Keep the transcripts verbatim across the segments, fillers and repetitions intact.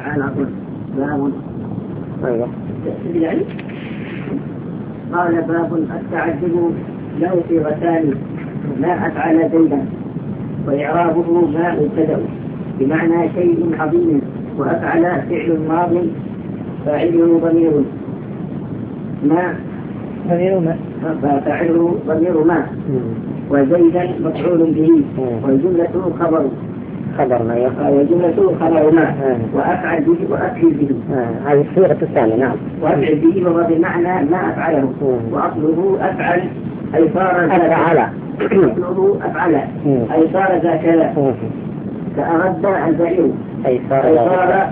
على طول باب. أيوة. قال باب التعجب له صيغتان، ما أفعل زيدا، وإعرابه ما مبتدأ بمعنى شيء عظيم، وأفعل فعل ماض فاعله ضمير ما ضمير ما فاعله ضمير ما، وزيدا مفعول به، والجملة خبر خبر ما والجملة خبر ما، وأفعل به وأفعل به. هذه الصيغة الثانية. نعم. وأفعل به وهو بمعنى ما أفعله، وأصله أفعل أي صار أفعل أصله أفعل أي صار ذا كذا، فأرد البعير أي صار أي صار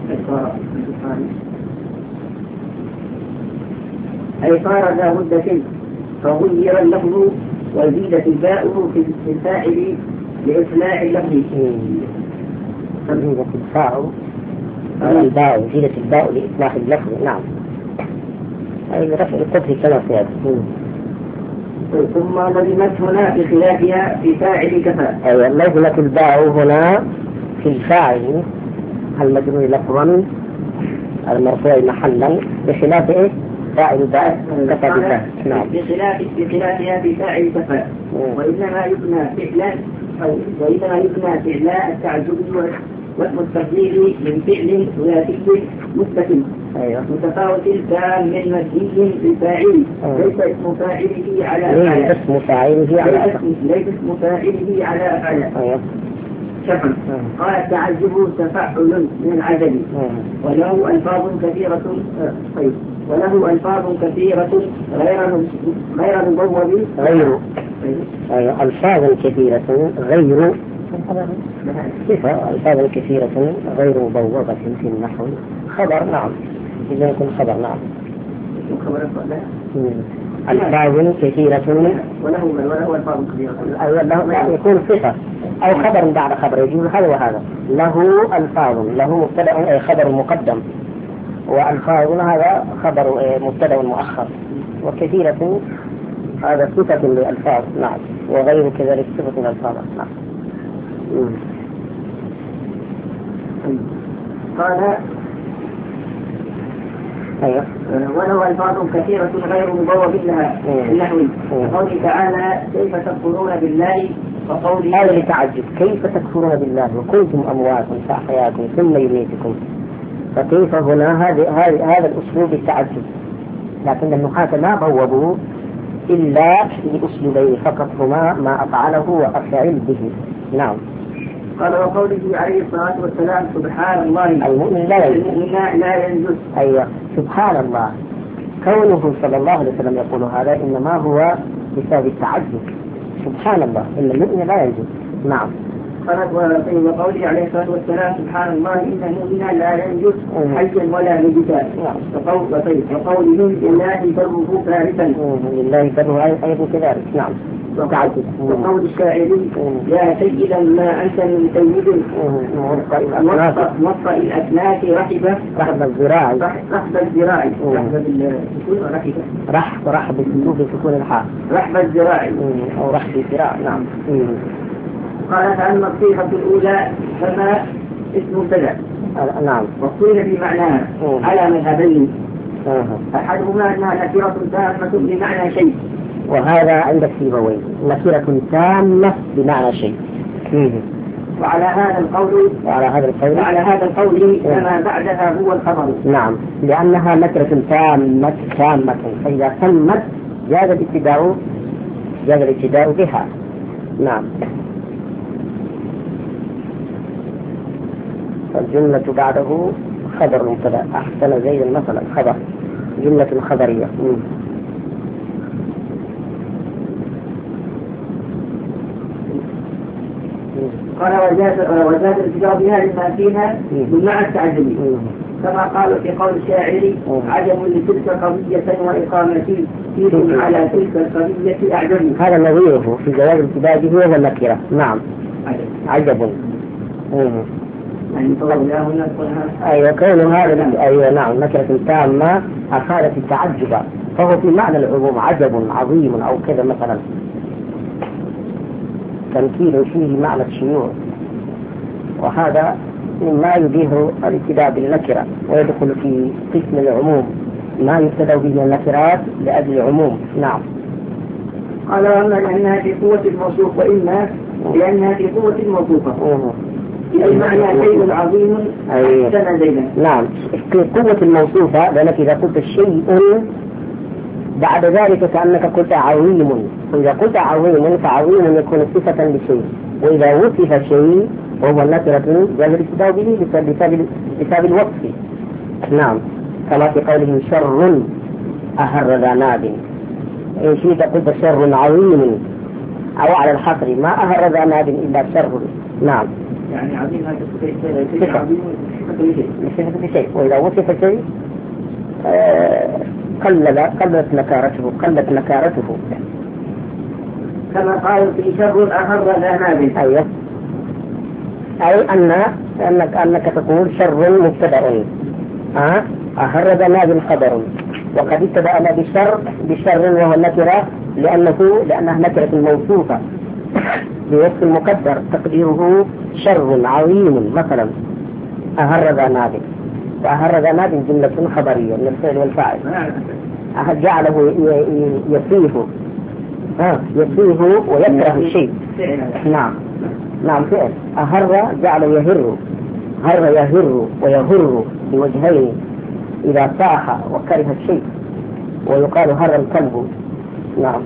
أي صار ذا مدة، فغير اللفظ وزيدت الباء في الفاعل لإصلاح اللفظ. زيدت الباء الباء زيدت الباء لإصلاح اللفظ. نعم. أي لرفع القدر كما سيأتي. ثم لزمت هنا بخلافها في فاعل كفى. أيوة، لزمت الباء هنا في الفاعل المجرور لفظا المرفوع محلا بخلاف إيه؟ فاعل باء كفى بالله. نعم. بخلاف بخلافها في فاعل كفى، وإنما يبنى فعلا أو وإنما يبنى فعلا التعجب واسم التفضيل من فعل ثلاثي مستقيم متفاوت تام من مبني للفاعل، ليس اسم فاعله على أفعل ليس اسم فاعله على أفعل ليس اسم فاعله على أفعل. شفا. قال التعجب تفعل من العدد، وله ألفاظ كثيرة طيب وله ألفاظ كثيرة غير غير مبوب غير أيوة ألفاظ كثيرة غير صفة ألفاظ كثيرة غير مبوبة في النحو خبر. نعم. إذا يكون خبر. نعم. ألفاظ كثيرة وله وله ألفاظ كثيرة أيوة يكون صفة أو خبر بعد خبر، يجوز هذا وهذا. له ألفاظ، له مبتدأ أي خبر مقدم، وألفاظ هذا خبر مبتدأ مؤخر، وكثيرة هذا صفة للألفاظ. نعم. وغير كذلك صفة للألفاظ. نعم. قال أيوة. وله ألفاظ كثيرة غير مبوب لها النحو، قوله تعالى كيف تكفرون بالله، وقوله هذا لتعجب كيف تكفرون بالله وكنتم أمواتا فأحياكم ثم يميتكم، فكيف هنا هذا هذا الأسلوب التعجب، لكن النحاة ما بوبوا إلا لأسلوبين فقط هما ما أفعله وأفعل به. نعم. قال وقوله عليه الصلاة والسلام سبحان الله المؤمن لا ينجز. لا ينجز. أيوة سبحان الله، كونه صلى الله عليه وسلم يقول هذا إنما هو بسبب التعجب. سبحان الله إن المؤمن لا ينجز. نعم. قالت وقوله عليه الصلاة والسلام سبحان الله إن المؤمن لا ينجز حيا ولا ميتا. وقوله لله بره فارسا لله بره أيضا كذلك. نعم. وقول الشاعري يا سيدا ما أنت من سيد موطئ الأكناف رحبة رحب الزراع رحب الزراع رحب رحب رحب بسكون الحاء رحب الزراع أو رحب الزراع. نعم. قال فأما الصيغة الأولى فما اسم مبتدأ. نعم. والصيغة في معناها على مذهبين، أحدهما أنها نكرة تامة بمعنى شيء، وهذا عند السيبوين نكرة تامة بمعنى شيء. وعلى هذا القول وعلى هذا القول وعلى هذا القول فما بعدها هو الخبر. نعم. لأنها نكرة تامة تامة، فإذا تمت جاز الابتداء جاز الابتداء بها. نعم. الجملة بعده خبر مبتدأ، أحسن زيد مثلا خبر، جملة خبرية. قال وزاد الابتداء بها لما فيها بمعنى التعجب، كما قال في قول الشاعر عجب لتلك قضية وإقامتي فيكم على تلك القضية أعجب. هذا نظيره في جواز الابتداء به هو النكرة. نعم. عجب. يعني طلبناه أيوة كون هذا أيوة نعم نكرة تامة أفادت التعجب، فهو في معنى العموم عجب عظيم أو كذا مثلا، تنكير فيه معنى الشيوع، وهذا مما يبيه الابتداء بالنكرة ويدخل في قسم العموم ما يبتدأ به النكرات لأجل العموم. نعم. قال وأما لأنها في قوة الموصوف وإما لأنها في قوة الموصوفة أي معنى شيء عظيم أحسن زيدا. نعم في قوة الموصوفة، لأنك إذا قلت شيء بعد ذلك كأنك قلت عظيم، وإذا قلت عظيم فعظيم يكون صفة لشيء، وإذا وصف شيء وهو النكرة جاز الابتداء به بسبب الوصف. نعم كما في قوله شر أهر ذا ناد، إن شئت قلت شر عظيم، أو على الحصر ما أهر ذا ناد إلا شر. نعم يعني عظيم هذا شيء عظيم صفة لشيء، وإذا وصف شيء قلل قلت نكارته قلت نكارته كما قال في شر أهر ذا ناد. أيوه، أي أن أنك أنك تقول شر مبتدأ أه أهر ذا ناد خبر، وقد ابتدأنا بالشر بالشر وهو النكرة لأنه لأنها نكرة موصوفة بوصف المقدر تقديره شر عظيم مثلا أهر ذا ناد، وأهر ذا ناد جملة خبرية من الفعل والفاعل جعله يصيح ها يصيح ويكره الشيء. نعم نعم فعل أهر جعله يهر، هر يهر ويهر بوجهين إذا صاح وكره الشيء، ويقال هر الكلب. نعم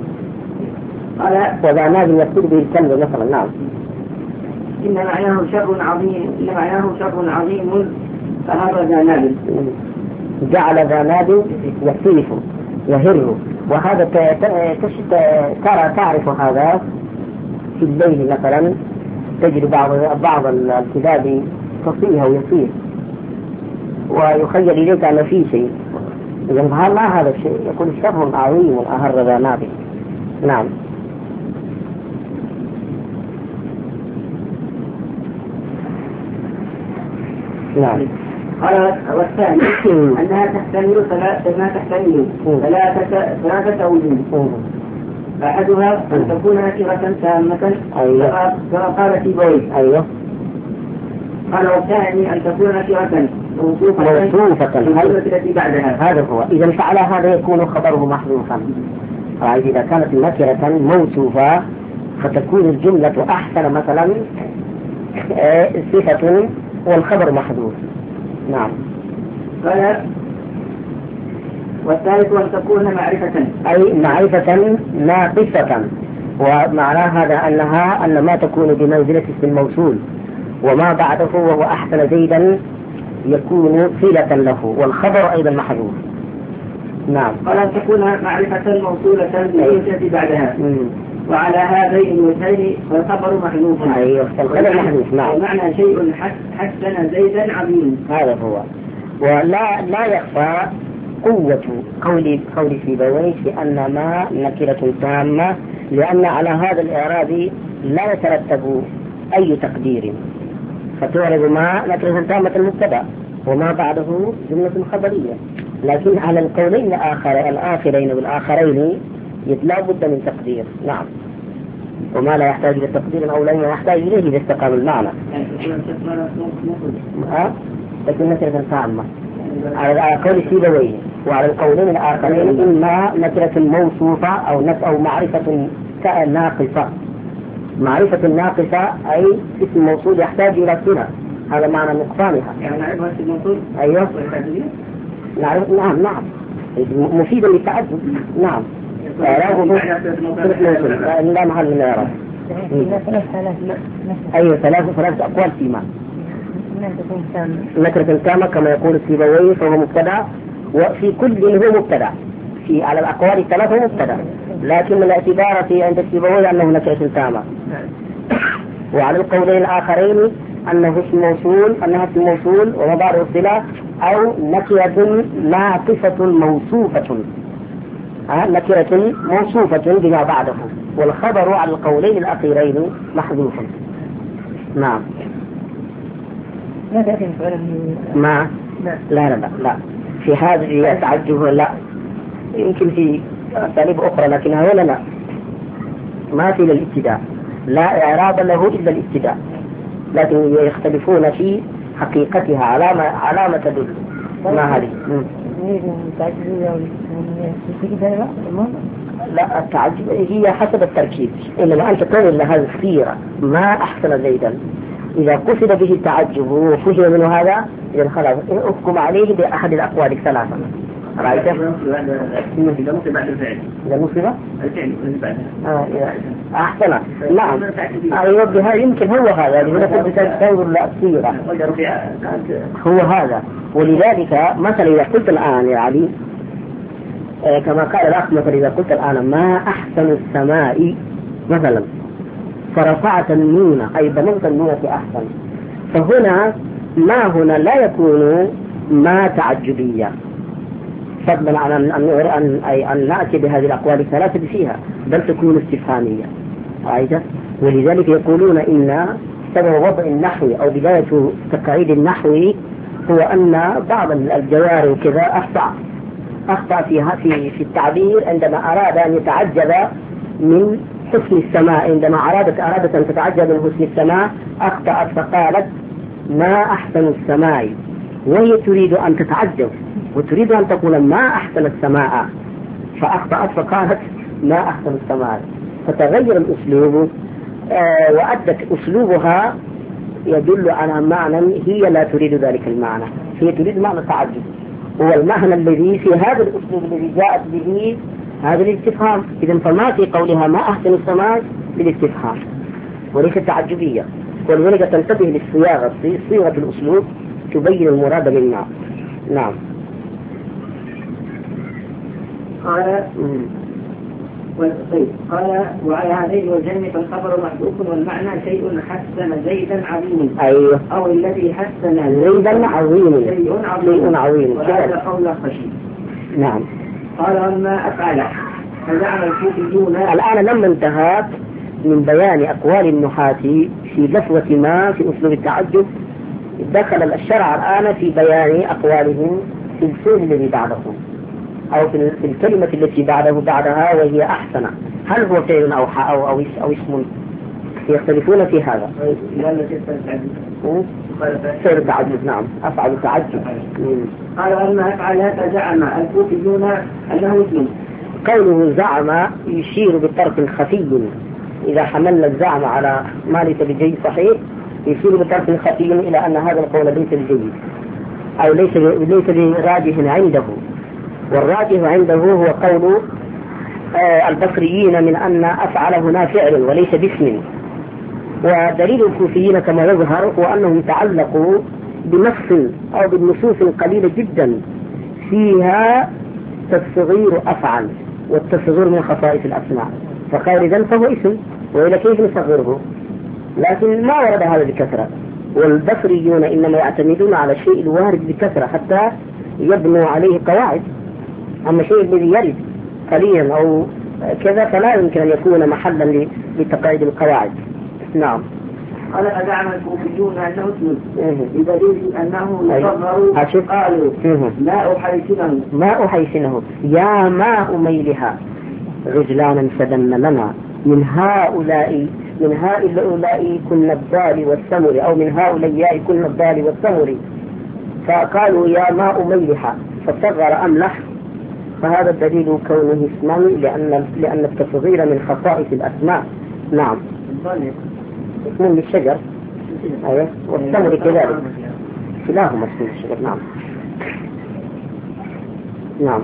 وذا ناد يقصد به الكلب مثلا. نعم إن معناه شر عظيم إن معناه شر عظيم فهر ذا ناد، جعل ذا ناد يصيح يهر، وهذا ترى تعرف هذا في الليل مثلا تجد بعض بعض الكلاب تصيح ويصيح ويخيل إليك أن في شيء، إذا ما هذا الشيء يقول شر عظيم أهر ذا ناد. نعم نعم. قال والثاني أنها تحتمل ثلاثة تحتمل ثلاثة ثلاثة وجوه، أحدها أن تكون نكرة تامة كما قال في بوي. أيوه. قال والثاني أن تكون نكرة موصوفة التي بعدها. هذا هو. إذا فعل هذا يكون خبره محذوفا. إذا كانت نكرة موصوفة فتكون الجملة أحسن مثلا صفة والخبر محذوف. نعم. قال والثالث أن تكون معرفة أي معرفة ناقصة، ومعنى هذا أنها أن ما تكون بمنزلة اسم الموصول وما بعده وهو أحسن زيدا يكون صلة له، والخبر أيضا محذوف. نعم. قال أن تكون معرفة موصولة بالجملة بعدها مم. وعلى هذين الوجهين فالخبر محذوف. أيوه الخبر محذوف. نعم. معنى شيء حسن زيدا عظيم. هذا هو. ولا لا يخفى قوة قول قول سيبويه بأن ما نكرة تامة، لأن على هذا الإعراب لا يترتب أي تقدير، فتعرض ما نكرة تامة المبتدأ وما بعده جملة خبرية، لكن على القولين الآخر الآخرين والآخرين لا بد من تقدير. نعم. وما لا يحتاج إلى تقدير أو لا يحتاج إليه إذا استقام المعنى. ها لكن نكرة تامة على قول سيبويه، وعلى القولين الآخرين إما نكرة موصوفة أو أو معرفة ناقصة. معرفة ناقصة أي اسم موصول يحتاج إلى صلة، هذا معنى نقصانها. يعني نعرف اسم الموصول. أيوه. نعرف. نعم نعم مفيد للتعدد. نعم. لا محل من الإعراب. أيوه ثلاث ثلاث أقوال فيما نكرة تامة كما يقول السيبويه فهو مبتدأ، وفي كل هو مبتدأ في على الأقوال الثلاثة مبتدأ، لكن الاعتبار في عند السيبويه أنه نكرة تامة، وعلى القولين الآخرين أنه اسم موصول أنها اسم موصول ومضارع الصلة أو نكرة ناقصة موصوفة. نكرة موصوفة بما بعده، والخبر على القولين الأخيرين محذوف. نعم. ما لا لا لا لا في هذه التعجب لا، يمكن في أساليب أخرى لكنها ولا لا ما في الابتداء، لا إعراب له إلا الابتداء. لكن يختلفون في حقيقتها علامة علامة تدل. ما هذه؟ لا، التعجب هي حسب التركيب، إنما أنت تقول لهذه السيرة ما أحسن زيدا، إذا قصد به التعجب وفهم منه هذا إذا خلاص أحكم عليه بأحد الأقوال الثلاثة. رأيته؟ إذا نصب بعد الفعل. إذا نصب؟ الفعل بعدها. آه أحسن. نعم. أيوة بها يمكن هو هذا اللي هنا كنت تنظر للسيرة. هو هذا، ولذلك مثلا إذا قلت الآن يا علي آه كما قال الأخ مثلا إذا قلت الآن ما أحسن السماء مثلا فرفعت النون أي ضمنت النون في أحسن، فهنا ما هنا لا يكون ما تعجبية فضلا عن أن أن أي أن نأتي بهذه الأقوال الثلاثة فيها، بل تكون استفهامية. رأيت؟ ولذلك يقولون إن سبب وضع النحو أو بداية تقعيد النحو هو أن بعض الجوار وكذا أخطأ أخطأ فيها في في التعبير عندما أراد أن يتعجب من حسن السماء، عندما أرادت أرادت أن تتعجب من حسن السماء أخطأت فقالت ما أحسن السماء، وهي تريد أن تتعجب وتريد أن تقول ما أحسن السماء، فأخطأت فقالت ما أحسن السماء، فتغير الأسلوب آه وأدت أسلوبها يدل على معنى هي لا تريد ذلك المعنى، هي تريد معنى التعجب، هو المعنى الذي في هذا الأسلوب الذي جاءت به هذا الاستفهام. إذن فما في قولها ما أحسن السماء للاستفهام وليس التعجبية، ولذلك تنتبه للصياغة، صيغة الأسلوب تبين المراد منها. نعم. قال طيب قال وعلى هذين الوجهين فالخبر محذوف والمعنى شيء حسن زيدا عظيم. أيوه. أو الذي حسن زيدا عظيم. شيء عظيم. عظيم. وهذا قول خشي. نعم. قال وما أفعل فزعم الكوفيون. الآن لما انتهت من بيان أقوال النحاة في لفظة ما في أسلوب التعجب دخل الشرع الآن في بيان أقوالهم في الفعل الذي بعدهم أو في الكلمة التي بعده بعدها وهي أحسن، هل هو فعل أو أو أو, أو اسم؟ يختلفون في هذا. فعل التعجب. نعم أفعل التعجب. قال أما أفعل فزعم الكوفيون أنه اسم. قوله زعم يشير بطرف خفي، إذا حملنا الزعم على ما ليس بجيد صحيح يشير بطرف خفي إلى أن هذا القول ليس بجيد أو ليس ليس براجح عنده، والراجح عنده هو قول آه البصريين من أن أفعل هنا فعل وليس باسم. ودليل الكوفيين كما يظهر هو أنهم تعلقوا بنص أو بالنصوص قليلة جدا فيها تصغير أفعل، والتصغير من خصائص الأسماء، فقال إذن فهو اسم وإلى كيف نصغره، لكن ما ورد هذا بكثرة. والبصريون إنما يعتمدون على الشيء الوارد بكثرة حتى يبنوا عليه قواعد، أما الشيء الذي يرد قليلا أو كذا فلا يمكن أن يكون محلا لتقاعد القواعد. نعم. قال فزعم الكوفيون أنه اسم بدليل أنه يصغر. قالوا لا أحيسنه ما أحيسنه يا ماء ميلها رجلانا سدن لنا من هؤلاء من هؤلاء كن الضال والثمر، أو من هؤلاء كن الضال والثمر، فقالوا يا ماء ميلها فصغر أملح، فهذا الدليل كونه اسما لأن لأن التصغير من خصائص الأسماء. نعم. اسم للشجر. أيوة. والثمر كذلك كلاهما اسم للشجر. نعم. نعم.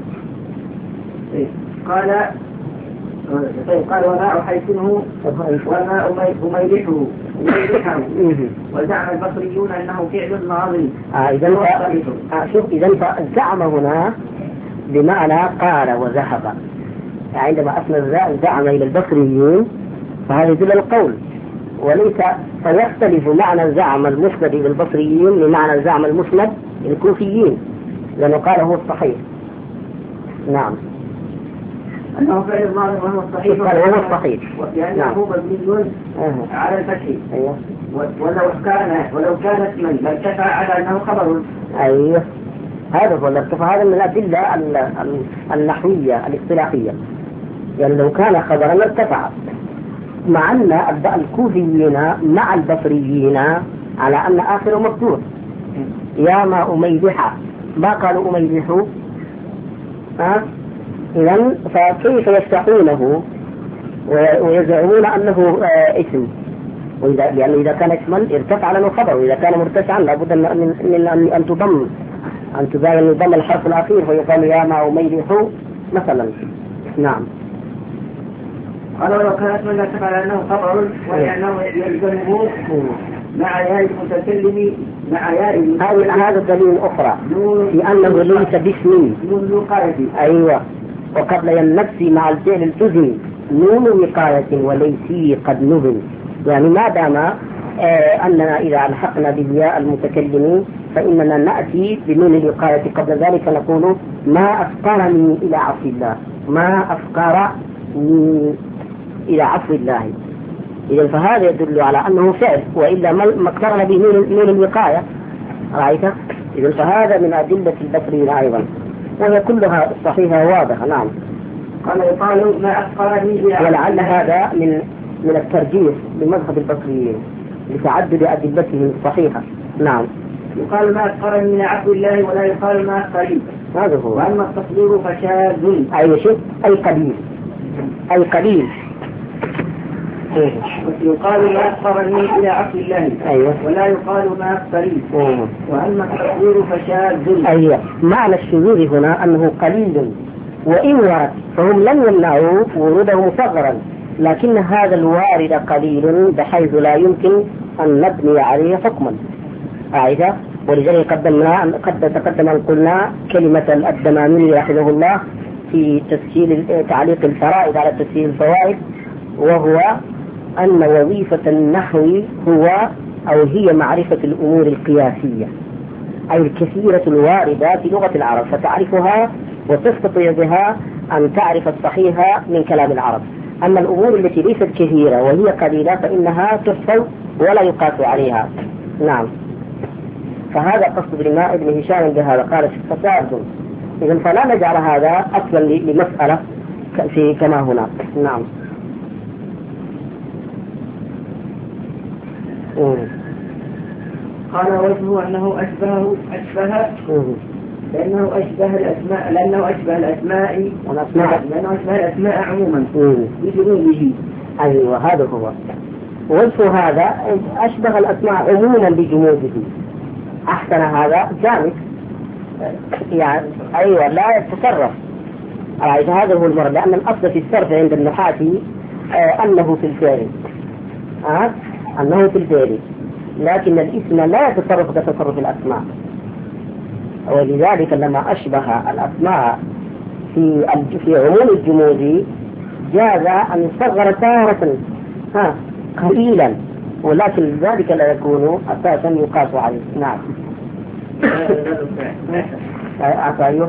قال طيب قال وما أحيسنه وما أميلحه أميلحه وزعم البصريون أنه فعل ماضي. إذا شوف إذا فزعم هنا بمعنى قال وذهب، عندما أسند زعم إلى البصريين فهذا يدل القول، وليس فيختلف معنى زعم المسند إلى البصريين من معنى زعم المسند للكوفيين، لأنه قال هو الصحيح. نعم. أنه فعل الماضي وهو الصحيح. وهو الصحيح. لأنه مبني على الفتح. أيوه. ولو كان ولو كان اسما لارتفع على أنه خبر. أيوه. هذا هو الارتفاع، هذا من الأدلة النحوية الاصطلاحية، يعني لو كان خبرا لارتفع، مع أن الكوفيين مع البصريين على أن آخره مفتوح. يا ما أميلح، ما قالوا أميلح. ها إذن فكيف يفتحونه ويزعمون أنه اسم؟ وإذا لأنه إذا كان اسما ارتفع له خبر، وإذا كان مرتفعا لابد من من أن تضم أن تبين يضم الحرف الأخير فيقال يا ما أميلح مثلا. نعم. قال ولو كانت من ارتفع لأنه خبر ولأنه يلزمه مع ياء المتكلم مع ياء هذا دليل أخرى في أنه ليس باسم. نون الوقاية. أيوة. وقبل النفس مع الفعل التزم نون وقاية وليس قد نبل. يعني ما دام آه أننا إذا ألحقنا بالياء المتكلمين فإننا نأتي بنون الوقاية قبل ذلك نقول ما أفقرني إلى عفو الله، ما أفقرني إلى عفو الله. إذا فهذا يدل على أنه فعل، وإلا ما اقترن به نون الوقاية. رأيت؟ إذا فهذا من أدلة البصريين أيضا، وهي كلها صحيحة واضحة. نعم. قال يقال ما أفقرني، ولعل هذا من من الترجيح لمذهب البصريين لتعدد أدلتهم الصحيحة. نعم. يقال ما أفقرني إلى عفو الله ولا يقال ما أفقرني. هذا هو. وأما التصدير فشاذ. أي شيء أي قليل أي قليل. يقال ما أفقرني إلى عفو الله. أيوة. ولا يقال ما أفقرني. وأما التصدير فشاذ. أيوة. معنى الشذوذ هنا أنه قليل، وإن ورد فهم لم يمنعوا وروده مصغرا، لكن هذا الوارد قليل بحيث لا يمكن أن نبني عليه حكما. أعيدها. ولذلك قدمنا قد تقدم أن قلنا كلمة الدمامي رحمه الله في تسهيل تعليق الفرائض على تسهيل الفوائد، وهو أن وظيفة النحو هو أو هي معرفة الأمور القياسية، أي الكثيرة الواردة في لغة العرب، فتعرفها وتستطيع بها أن تعرف الصحيح من كلام العرب. أما الأمور التي ليست كثيرة وهي قليلة فإنها تحفظ ولا يقاس عليها. نعم. فهذا قصد الإمام ابن هشام بهذا، قال فساد. إذن فلا نجعل هذا أصلا لمسألة في كما هناك. نعم. قال وجهه أنه أشبه أشبه لأنه أشبه الأسماء لأنه أشبه الأسماء والأسماء لأنه أشبه الأسماء عموما بجموده. أيوة هذا هو وجه هذا، أشبه الأسماء عموما بجموده. أحسن هذا جامد، يعني أيوة لا يتصرف. هذا هو المرض، لأن الأصل في الصرف عند النحاة آه أنه في الفعل آه أنه في الفعل، لكن الاسم لا يتصرف كتصرف الأسماء. ولذلك لما أشبه الأسماء في في عموم الجمود جاز أن يصغر تارة ها قليلا، ولكن ذلك لا يكون أساسا يقاس عليه. نعم. أعطيه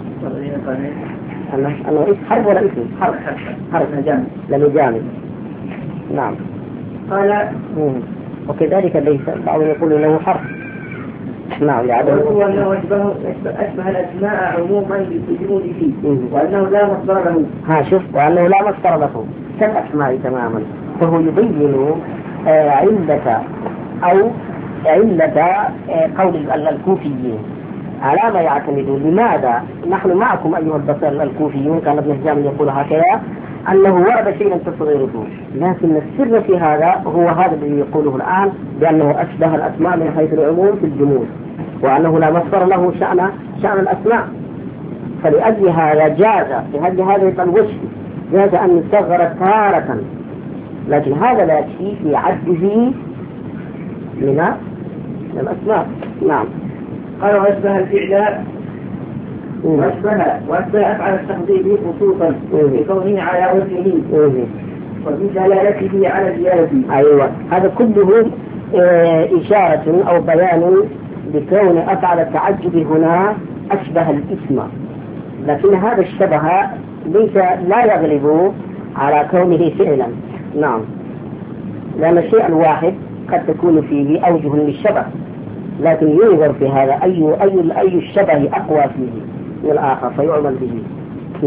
أنه أنه إيش حرف ولا اسم؟ حرف حرف لم جامد. نعم. قال وكذلك ليس بعضهم يقول له حرف. نعم. هو أنه أشبه أشبه الأسماء عموما بجموده وأنه لا مصدر له. ها شوف، وأنه لا مصدر له كالأسماء تماما. فهو يبين آه علة أو علة آه قول الكوفيين على ما يعتمدون. لماذا نحن معكم أيها البصر الكوفيون؟ كان ابن هشام يقول هكذا أنه ورد شيئا تصغيره، لكن السر في هذا هو هذا الذي يقوله الآن، بأنه أشبه الأسماء من حيث العموم في الجمود، وأنه لا مصدر له شأن شأن الأسماء. فلأجل هذا جاز لأجل هذا الوجه جاز أن يصغر تارة، لكن هذا لا يكفي في عجزه من الأسماء. نعم. قال وأشبه الفعل وأشبه وأشبه أفعل التقدير خصوصا بكونه على وجهه وفي دلالته على الزيادة. أيوة هذا كله إشارة أو بيان بكون أفعل التعجب هنا أشبه الاسم، لكن هذا الشبه ليس لا يغلب على كونه فعلا. نعم. لأن الشيء الواحد قد تكون فيه أوجه للشبه، لكن ينظر في هذا أي أي أي الشبه أقوى فيه والآخر فيعمل به. نعم.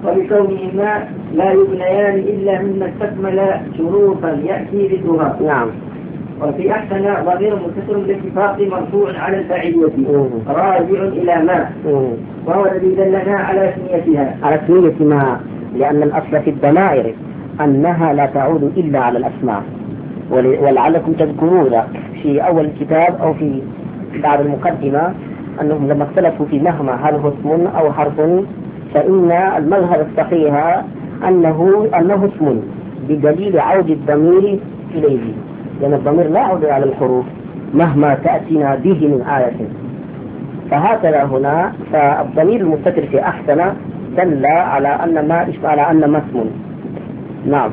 وبكونهما لا يبنيان إلا مما استكمل شروطا يأتي ذكرها. نعم. وفي أحسن ضمير متصل بالاتفاق مرفوع على الفاعلية راجع إلى ما، وهو الذي دلنا على سميتها. على سمية ما، لأن الأصل في الضمائر أنها لا تعود إلا على الأسماء، ولعلكم تذكرون في أول الكتاب أو في بعد المقدمة أنهم لما اختلفوا في مهما هل هو اسم أو حرف، فإن المذهب الصحيح أنه أنه اسم بدليل عود الضمير إليه، لأن الضمير لا يعود على الحروف مهما تأتينا به من آية. فهكذا هنا فالضمير المستتر في أحسن دل على أن ما على أن ما اسم. نعم.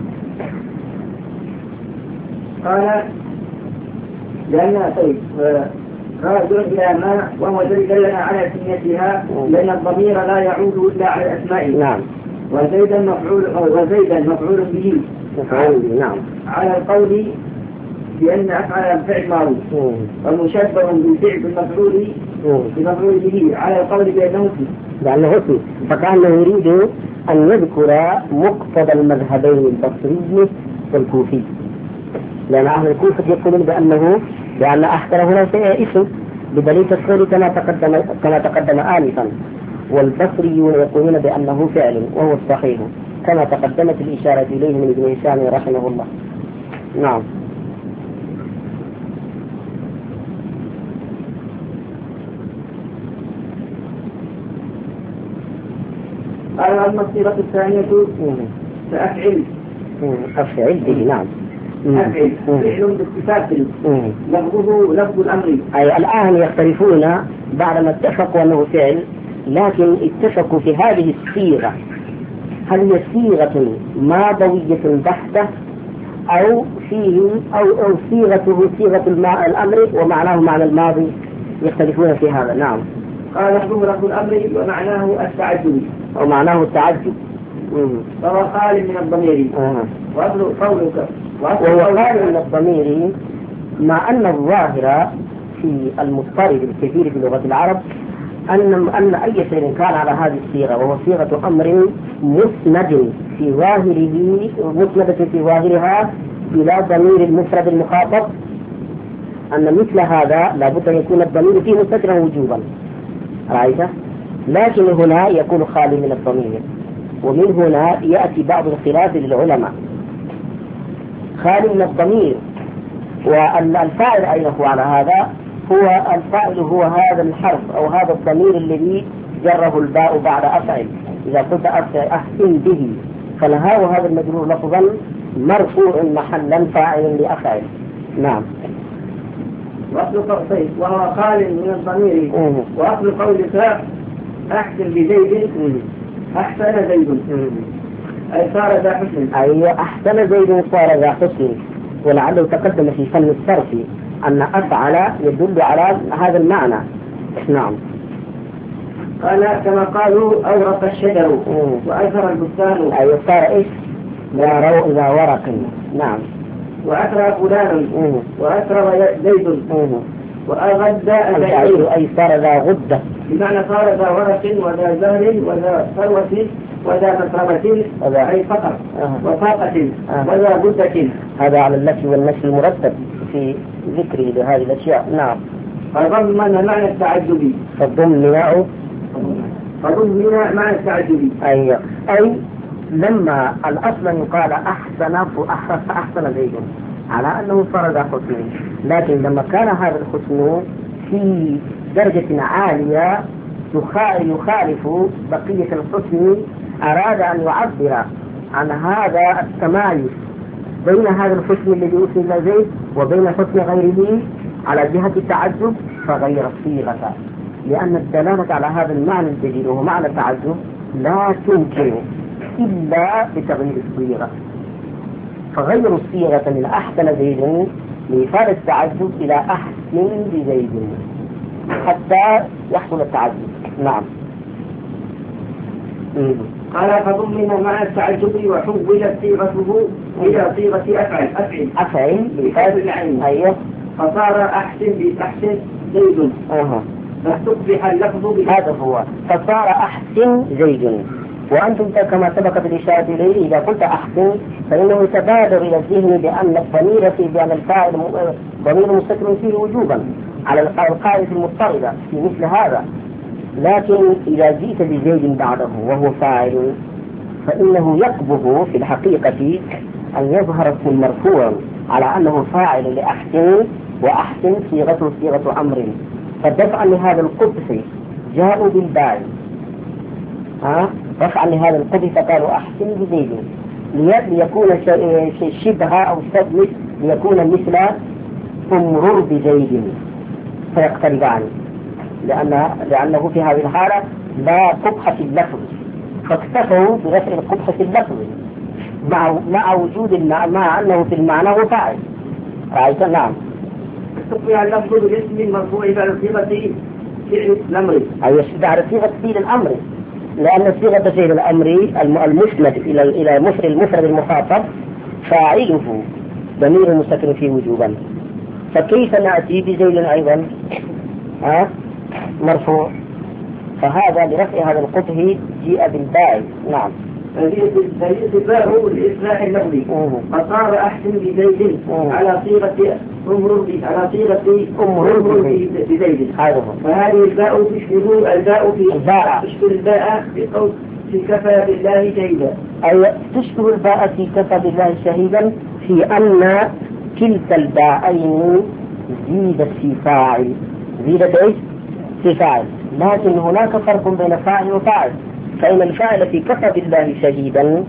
قال لأن طيب راجع إلى ما، وهو الذي دلنا على سميتها، لأن الضمير لا يعود إلا على الأسماء. نعم. وزيدا مفعول وزيدا مفعول به. نعم. على القول بأن أفعل فعل ماضي، ومشبه بالفعل المفعول بمفعول به على القول بأنه اسم. لأنه اسم، فكأنه يريد أن يذكر مقتضى المذهبين البصري والكوفي، لأن أهل الكوفة يقولون بأنه لأن أحسن هنا اسم بدليل تصغير كما تقدم كما تقدم آنفا، والبصريون يقولون بأنه فعل وهو الصحيح كما تقدمت الإشارة إليه من ابن هشام رحمه الله. نعم. قال أما الصيغة الثانية فأفعل. أفعل به. نعم. أفعل فعل باتفاق لفظه لفظ الأمر. أي الآن يختلفون بعدما اتفقوا أنه فعل، لكن اتفقوا في هذه الصيغة، هل هي صيغة ماضوية بحتة أو فيه أو, أو صيغته صيغة الأمر ومعناه معنى الماضي، يختلفون في هذا. نعم. قال لفظه لفظ الأمر ومعناه التعجب أو معناه التعجب، فهو خال من الضمير. وأصل قولك وهو خال من الضمير، مع أن الظاهر في المضطرب الكثير في لغة العرب أن أن أي شيء كان على هذه الصيغة وهو صيغة أمر مسند في ظاهره مسندة في ظاهرها إلى ضمير المفرد المخاطب، أن مثل هذا لابد أن يكون الضمير فيه مستترا وجوبا، رأيت؟ لكن هنا يكون خالي من الضمير، ومن هنا يأتي بعض الخلاف للعلماء. خالي من الضمير، والفاعل أين هو على هذا؟ هو الفاعل هو هذا الحرف أو هذا الضمير الذي جره الباء بعد أفعل. إذا قلت أحسن به فالهاء هذا المجرور لفظا مرفوع محلا فاعل لأفعل. نعم. وأصل قولك وهو خال من الضمير. وأصل قولك أحسن بزيد أحسن زيد أي صار ذا حسن. أي أحسن زيد صار ذا حسن. ولعله تقدم في فن الصرف أن أفعل يدل على هذا المعنى. نعم. قال كما قالوا أورق الشجر وأثر البستان. أي صار إيش؟ لا رو إذا ورق. نعم. وأثر فلان وأثر زيد وأغد البعير أي صار ذا غدة، بمعنى صار ذا ورق وذا زهر وذا ثروة وذا مسرمة أي فقر وفاقة وذا غدة. هذا على النفي والنفي المرتب في ذكره لهذه الأشياء. نعم. فضمن معنى التعجب. فضمن فضمن معنى التعجب. أي أي لما الأصل يقال أحسن فأحسن زيد على أنه صار ذا حسن، لكن لما كان هذا الحسن في درجة عالية يخالف بقية الحسن، أراد أن يعبر عن هذا التمايز بين هذا الحسن الذي أسند زيد وبين حسن غيره على جهة التعجب، فغير الصيغة، لأن الدلالة على هذا المعنى الجديد وهو معنى التعجب لا تمكن إلا بتغيير الصيغة، فغيروا الصيغة من أحسن زيد لإفادة التعجب إلى أحسن بزيد حتى يحصل التعجب. نعم. قال فضمن مع التعجب وحولت صيغته إلى صيغة أفعل أفعل أفعل بكسر العين. أيوه. فصار أحسن بأحسن زيد. أها. فاستقبح اللفظ هذا هو، فصار أحسن زيد وأنتم كما سبقت الإشارة إليه إذا قلت أحسن فإنه يتبادر إلى الذهن بأن الضمير في بأن الفاعل ضمير مستتر فيه وجوبا على القاعدة المضطردة في مثل هذا. لكن إذا جئت بزيد بعده وهو فاعل فإنه يقبض في الحقيقة أن يظهر اسم مرفوع على أنه فاعل لأحسن، وأحسن صيغته صيغة أمر، فدفعا لهذا القبح جاءوا بالباء، ها رفعا لهذا القبح فقالوا أحسن بزيد ليكون شبه أو شبه ليكون مثل امرر بزيد فيقتربان، لأن لأنه في هذه الحالة لا قبح في اللفظ، فاكتفوا برفع القبح في اللفظ مع مع وجود مع أنه في المعنى هو فاعل. رأيت؟ نعم. استطيع اللفظ بالاسم المرفوع على صيغة فعل الأمر، أي على صيغة فعل الأمر، لأن صيغة فعل الأمر المسند إلى إلى مفرد المفرد المخاطب فاعله ضمير مستتر فيه وجوبا، فكيف نأتي بزيد أيضا ها مرفوع؟ فهذا لرفع هذا القبح جيء بالباء. نعم. فالإتباع لإصلاح اللفظ فصار أحسن بزيد على صيغة أمر على صيغة أمر بزيد، فهذه الباء تشبه الباء في تشبه الباء في قول في كفى بالله شهيدا، أي تشبه الباء في كفى بالله شهيدا في أن كلتا الباءين زيدت في فاعل، زيدت إيش؟ في فاعل، لكن هناك فرق بين فاعل وفاعل، فإن الفاعل في كفى بالله شهيدا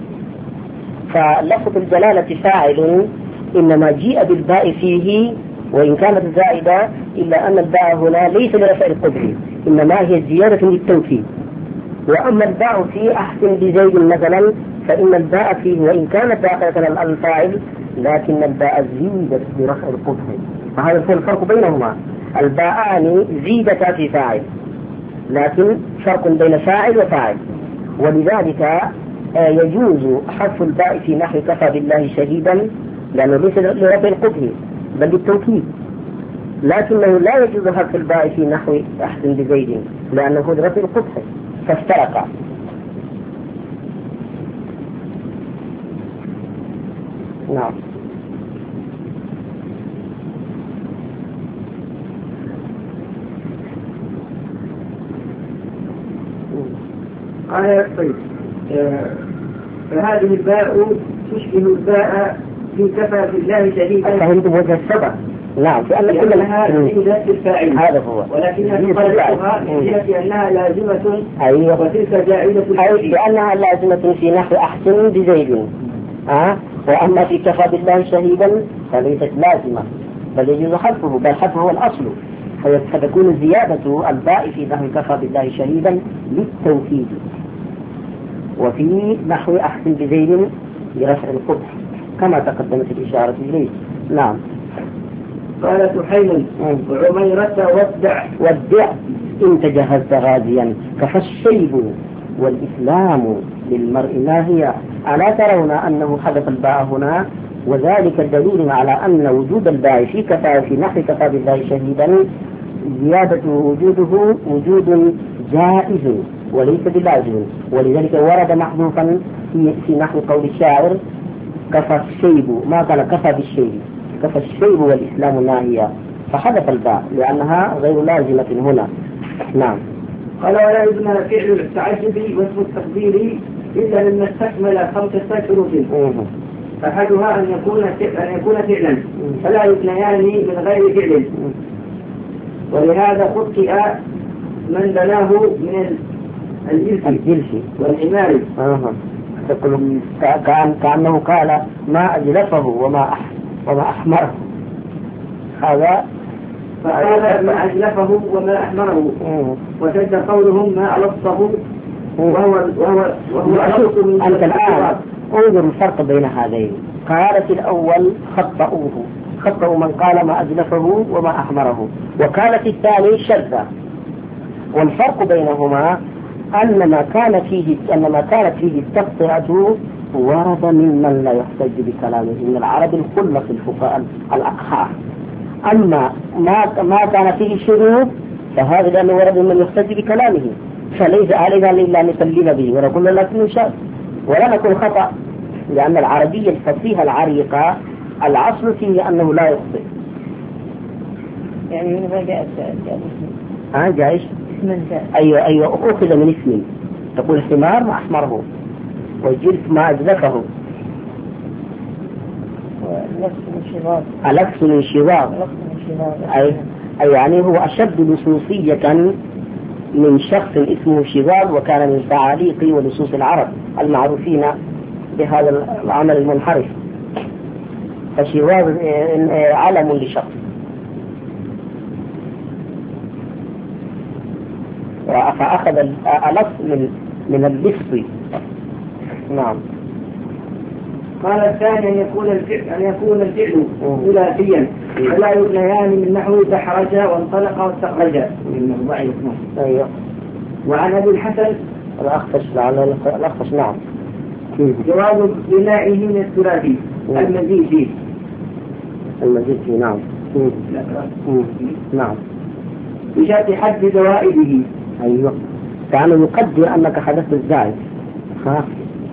فلفظ الجلالة فاعل إنما جيء بالباء فيه وإن كانت زائدة، إلا أن الباء هنا ليس لرفع القبح إنما هي زيادة للتوكيد. وأما الباء في أحسن بزيد مثلا فإن الباء فيه وإن كانت داخلة الفاعل لكن الباء زيدت برفع القبح، فهذا هو الفرق بينهما. الباءان زيدتا في فاعل لكن فرق بين فاعل وفاعل، ولذلك يجوز حذف الباء في نحو كفى بالله شهيدا لأنه ليس لرفع القبح بل للتوكيد، لكنه لا يجوز حذف الباء في نحو أحسن بزيد لأنه لرفع القبح، فافترقا. نعم. قال طيب فهذه الباء تشبه الباء في كفى بالله شهيدا. فهمت وجه السبب. نعم، لأن كلها زيادة الفاعل هذا هو، ولكنها تفرقها من جهة أنها لازمة. أيوة. وتلك زائدة أي لأنها لازمة في نحو أحسن بزيد، أه؟ وأما في كفى بالله شهيدا فليست لازمة بل يجوز حذفه، بل حذفه هو الأصل، فتكون زيادة الباء في نحو كفى بالله شهيدا للتوكيد، وفي نحو أحسن بزيد لرفع القبح كما تقدمت الإشارة إليه. نعم. قال سحيم وعميرة ودع ودع إن تجهزت غازيا كفى الشيب والإسلام للمرء ما هي. ألا ترون أنه حدث الباء هنا؟ وذلك دليل على أن وجود الباء في كفى في نحو كفى بالله شهيدا زيادة وجوده وجود جائز وليس بلازم، ولذلك ورد محذوفا في, في نحو قول الشاعر كفى الشيب، ما قال كفى بالشيب، كفى الشيب والإسلام ناهية، فحدث الباء لأنها غير لازمة هنا. نعم. قال ولا يبنى فعل التعجب واسم التقدير إلا لما استكمل خمسة شروط، أحدها أن يكون أن يكون فعلا فلا يبنيان من غير فعل، ولهذا خطئ من بناه من الجلس والحمار. آه. كأن كأنه قال ما أجلفه وما أح وما أحمره، هذا فقال ما أجلفه وما أحمره، وشد قولهم ما ألصه وهو وهو وهو أنت الآن انظر الفرق بين هذين. قالت الأول خطأوه، خطأوا من قال ما أجلفه وما أحمره، وقالت الثاني شذ. والفرق بينهما أن ما كان فيه أن ما كانت فيه التقطيع ورد ممن لا يحتج بكلامه من العرب الخلة الفقهاء الأقحاء، أما ما ما كان فيه شذوذ فهذا لأنه ورد ممن يحتج بكلامه، فليس علينا إلا أن نسلم به ونقول لكنه شاذ ولا نكون خطأ، لأن العربية الفصيحة العريقة الأصل فيه أنه لا يخطئ. يعني من ما جاء ها جايش؟ أيوة أيوة أخذ من اسم، تقول حمار ما أحمره والجلد ما أجلفه. نفس الانشباط ألفس الانشباط أي أي يعني هو أشد لصوصية من شخص اسمه شباب، وكان من تعاليق ولصوص العرب المعروفين بهذا العمل المنحرف. فشباب علم لشخص. فأخذ ألف من من اللص. نعم. قال الثاني أن يكون الفعل أن يكون الفعل ثلاثيا ولا يبنيان من نحو دحرج وانطلق واستخرج من ضعيف. أيوه. وعن أبي الحسن الأخفش لعل الأخفش نعم. جواز بنائه من الثلاثي المزيد فيه. المزيد فيه نعم. نعم. بشرط حد زوائده. أيوه. كان يقدر أنك حدثت الزائد. ها.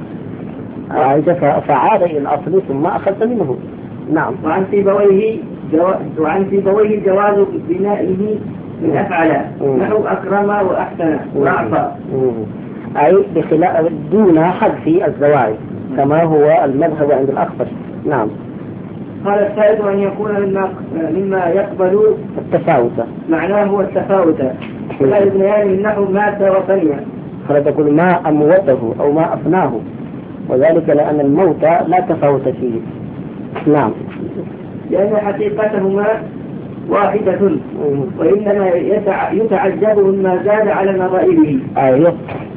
فعاد إلى الأصل ثم أخذت منه. نعم. وعن سيبويه جو... وعن سيبويه جواز بنائه من أفعل نحو أكرم وأحسن وأعطى. أي بخلاف دون حذف الزوائد كما هو المذهب عند الأخفش. نعم. قال الثالث أن يكون مما مما يقبل التفاوت، معناه هو التفاوت، ولا يبنيان من نحو مات وفني. فلا تقول ما أموته أو ما أفناه، وذلك لأن الموت لا تفاوت فيه. نعم. لأن حقيقتهما واحدة وإنما يتعجب مما زاد على نظائره. أيوه.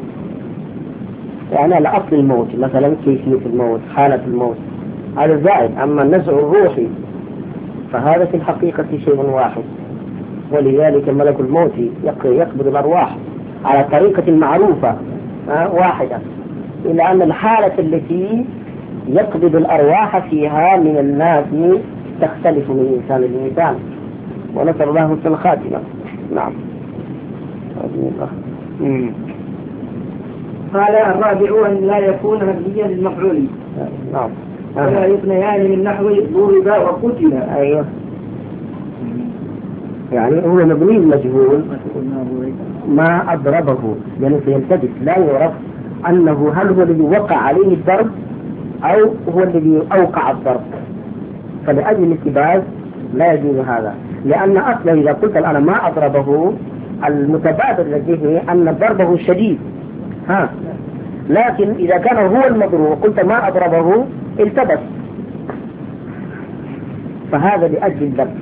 يعني على أصل الموت مثلا كيفية الموت حالة الموت هذا زائد، أما النزع الروحي فهذا في الحقيقة شيء واحد. ولذلك ملك الموت يقبض الأرواح على طريقة معروفة واحدة، إلا أن الحالة التي يقبض الأرواح فيها من الناس تختلف من إنسان لإنسان، ونسأل الله حسن الخاتمة. نعم. قال الرابع أن لا يكون مبنيا للمفعول. نعم. ولا يبنيان من نحو ضرب وقتل. أيوه. يعني هو مبني مجهول ما أضربه، لأنه سيلتبس لا يعرف أنه هل هو الذي وقع عليه الضرب أو هو الذي أوقع الضرب، فلأجل الالتباس لا يجوز هذا، لأن أصلا إذا قلت الآن ما أضربه المتبادر لديه أن ضربه شديد، ها، لكن إذا كان هو المضروب وقلت ما أضربه التبس، فهذا لأجل الضرب.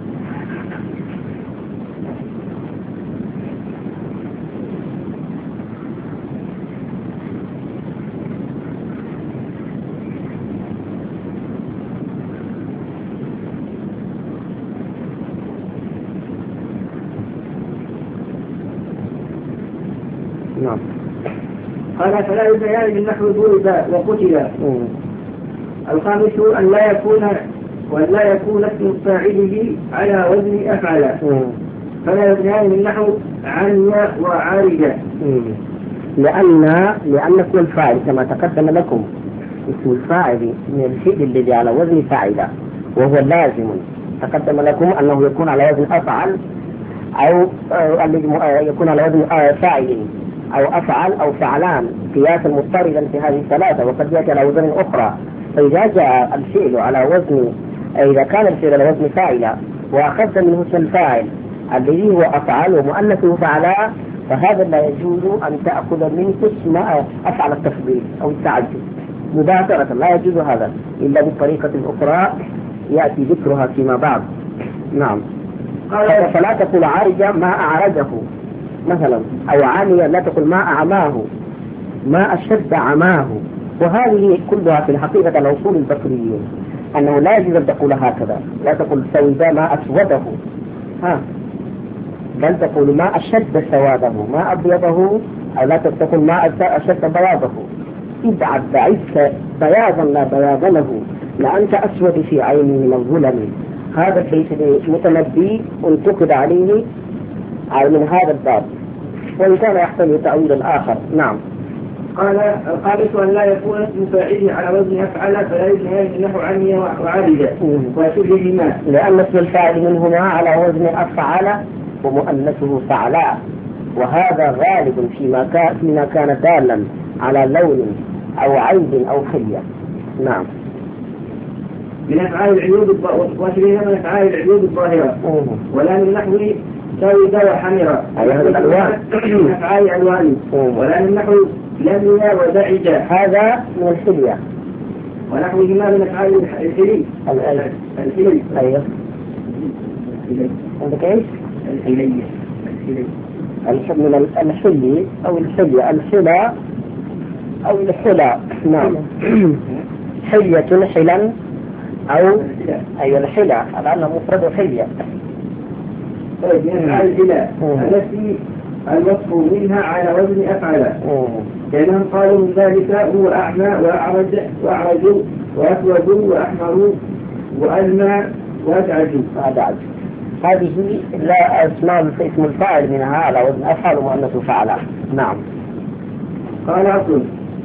نعم. قال فلا يبنيان من نحو ضرب وقتل. الخامس أن لا يكون وأن لا يكون اسم فاعله على وزن أفعل، فلا يبنيان من نحو عني وعارج. لأن لأن اسم الفاعل كما تقدم لكم اسم الفاعل من الفعل الذي على وزن فاعل وهو لازم، تقدم لكم أنه يكون على وزن أفعل أو يكون على وزن فاعل أو أفعل أو فعلان قياسا مضطردا في هذه الثلاثة، وقد يأتي على وزن أخرى. فإذا جاء الفعل على وزن، إذا كان الفعل على وزن فاعل وأخذت منه اسم الفاعل الذي هو أفعل ومؤنثه فعلا، فهذا لا يجوز أن تأخذ منه اسم أفعل التفضيل أو التعجب مباشرة، لا يجوز هذا إلا بالطريقة الأخرى يأتي ذكرها فيما بعد. نعم. فلا تقول عرج ما أعرجه مثلا، أو عامية لا تقول ما أعماه، ما أشد عماه. وهذه كلها في الحقيقة الأصول البصريين، أنه لا يجوز أن تقول هكذا، لا تقول سود ما أسوده، ها، بل تقول ما أشد سواده، ما أبيضه، أو لا تقول ما أشد بياضه. إذا عدعت بياضا لا بياض له لأنت أسود في عيني من الظلم. هذا البيت المتنبي انتقد عليه من هذا الباب، وإن كان يحتمل تأويلا آخر. نعم. قال الخامس أن لا يكون اسم فاعله على وزن أفعل فلا يبنيان النحو عني وعابد وشبههما، لأن اسم الفاعل منهما على وزن أفعل ومؤنثه فعلاء، وهذا غالب فيما كان فيما كان دالا على لون أو عيب أو حلية. نعم. من أفعال العيوب وشبههما من أفعال العيوب الظاهرة، ولا من نحو سويد وحمرة من أفعال ألوان، ولا من نحو لميا ودعج هذا من الحلية، ونحوهما من أفعال الحلي. الحلي أيوه. عندك إيش؟ الحلي. من الحلي أو الحلية، الحلا أو الحلا. نعم. حلية حلا أو أي الحلا لأنه مفرد حلية. من أفعال الحلا التي الوصف منها على وزن أفعل، لأنهم قالوا من ذلك هو أعمى وأعرج وأعرج وأسود وأحمر وألمى وأدعج. أدعج هذه لا اسماء اسم الفاعل منها على وزن أفعل ومؤنث فعل. نعم. قال أصل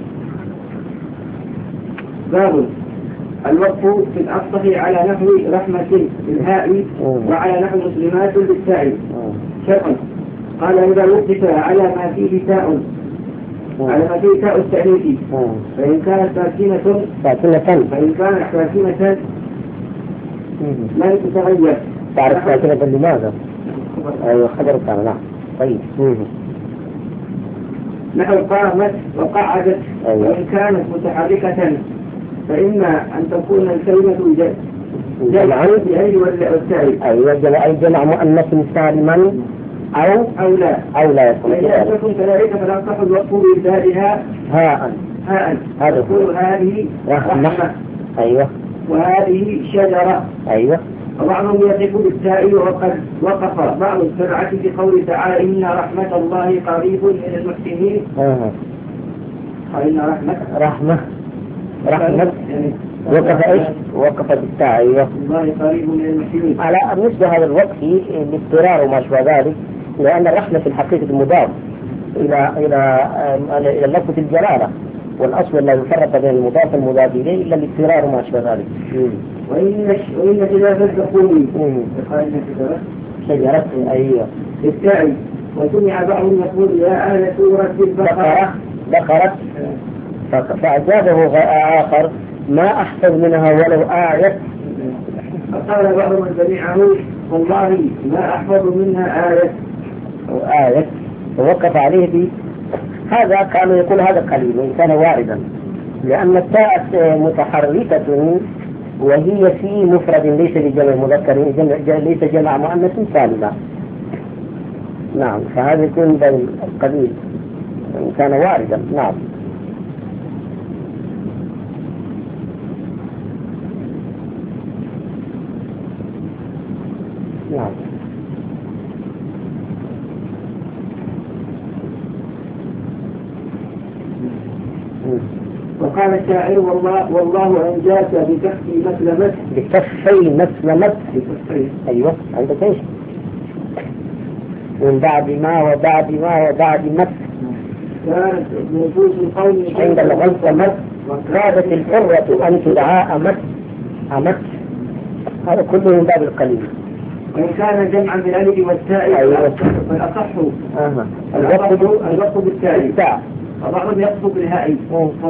باب الوقف في الأفصح على نحو رحمة بالهاء وعلى نحو مسلمات بالتاء شرعا. قال إذا وقف على ما فيه تاء على ما فيه تاء التأنيث فإن كانت ساكنة ساكنة فإن كانت ساكنة لا تتغير. تعرف ساكنة لماذا؟ أيوة خبر كان. نعم. طيب. نحو قامت وقعدت. أيوة. وإن كانت متحركة فإما أن تكون الكلمة جمعا بأي والتاء. أيوة جمع جمع مؤنث سالما أو أو لا أو لا يكون كذلك. تكون كذلك فلا تصح الوقف بإبدالها هاء هاء. هذا تقول هذه رحمة. أيوة. وهذه شجرة. أيوة. وبعضهم يقف بالتاء وقد وقف بعض السبعة في قول تعالى إن رحمة الله قريب من المحسنين. آه. قال إن رحمة رحمة رحمة يعني وقف إيش؟ وقف بالتاء. أيوة. الله قريب من المحسنين. على بالنسبة هذا الوقف الاضطرار وما شابه ذلك، لأن الرحمة في الحقيقة مضاف إلى إلى إلى لفظ الجلالة، والأصل لا يفرق بين المضاف والمضاف إليه إلا الاضطرار وما شابه ذلك. وإن وإن شجرة تقول شجرة. أيوة. بالتاء. وسمع بعضهم يقول يا أهل سورة البقرة بقرة، فأجابه آخر ما أحفظ منها ولو آية. فقال بعضهم جميعه والله ما أحفظ منها آية أو آية، ووقف عليه ب هذا كانوا يقول هذا قليل وإن كان واردا، لأن التاء متحركة وهي في مفرد ليس لجمع مذكر ليس جمع مؤنث سالما. نعم. فهذا يكون بين القليل وإن كان واردا. نعم. نعم. وقال الشاعر والله والله أنجاك بكفي مسلمت. بكفي مسلمت. أيوة. عندك إيش؟ من بعد ما وبعد ما وبعد مت كانت نفوس القوم عند الغلط مت كادت الحرة أن تدعى أمت أمت. هذا كله من باب القليل. وإن كان جمعا بالألف والتاء أيوة. فالأصح أها. الوقف بالتاء. وبعضهم يقصد بالهاء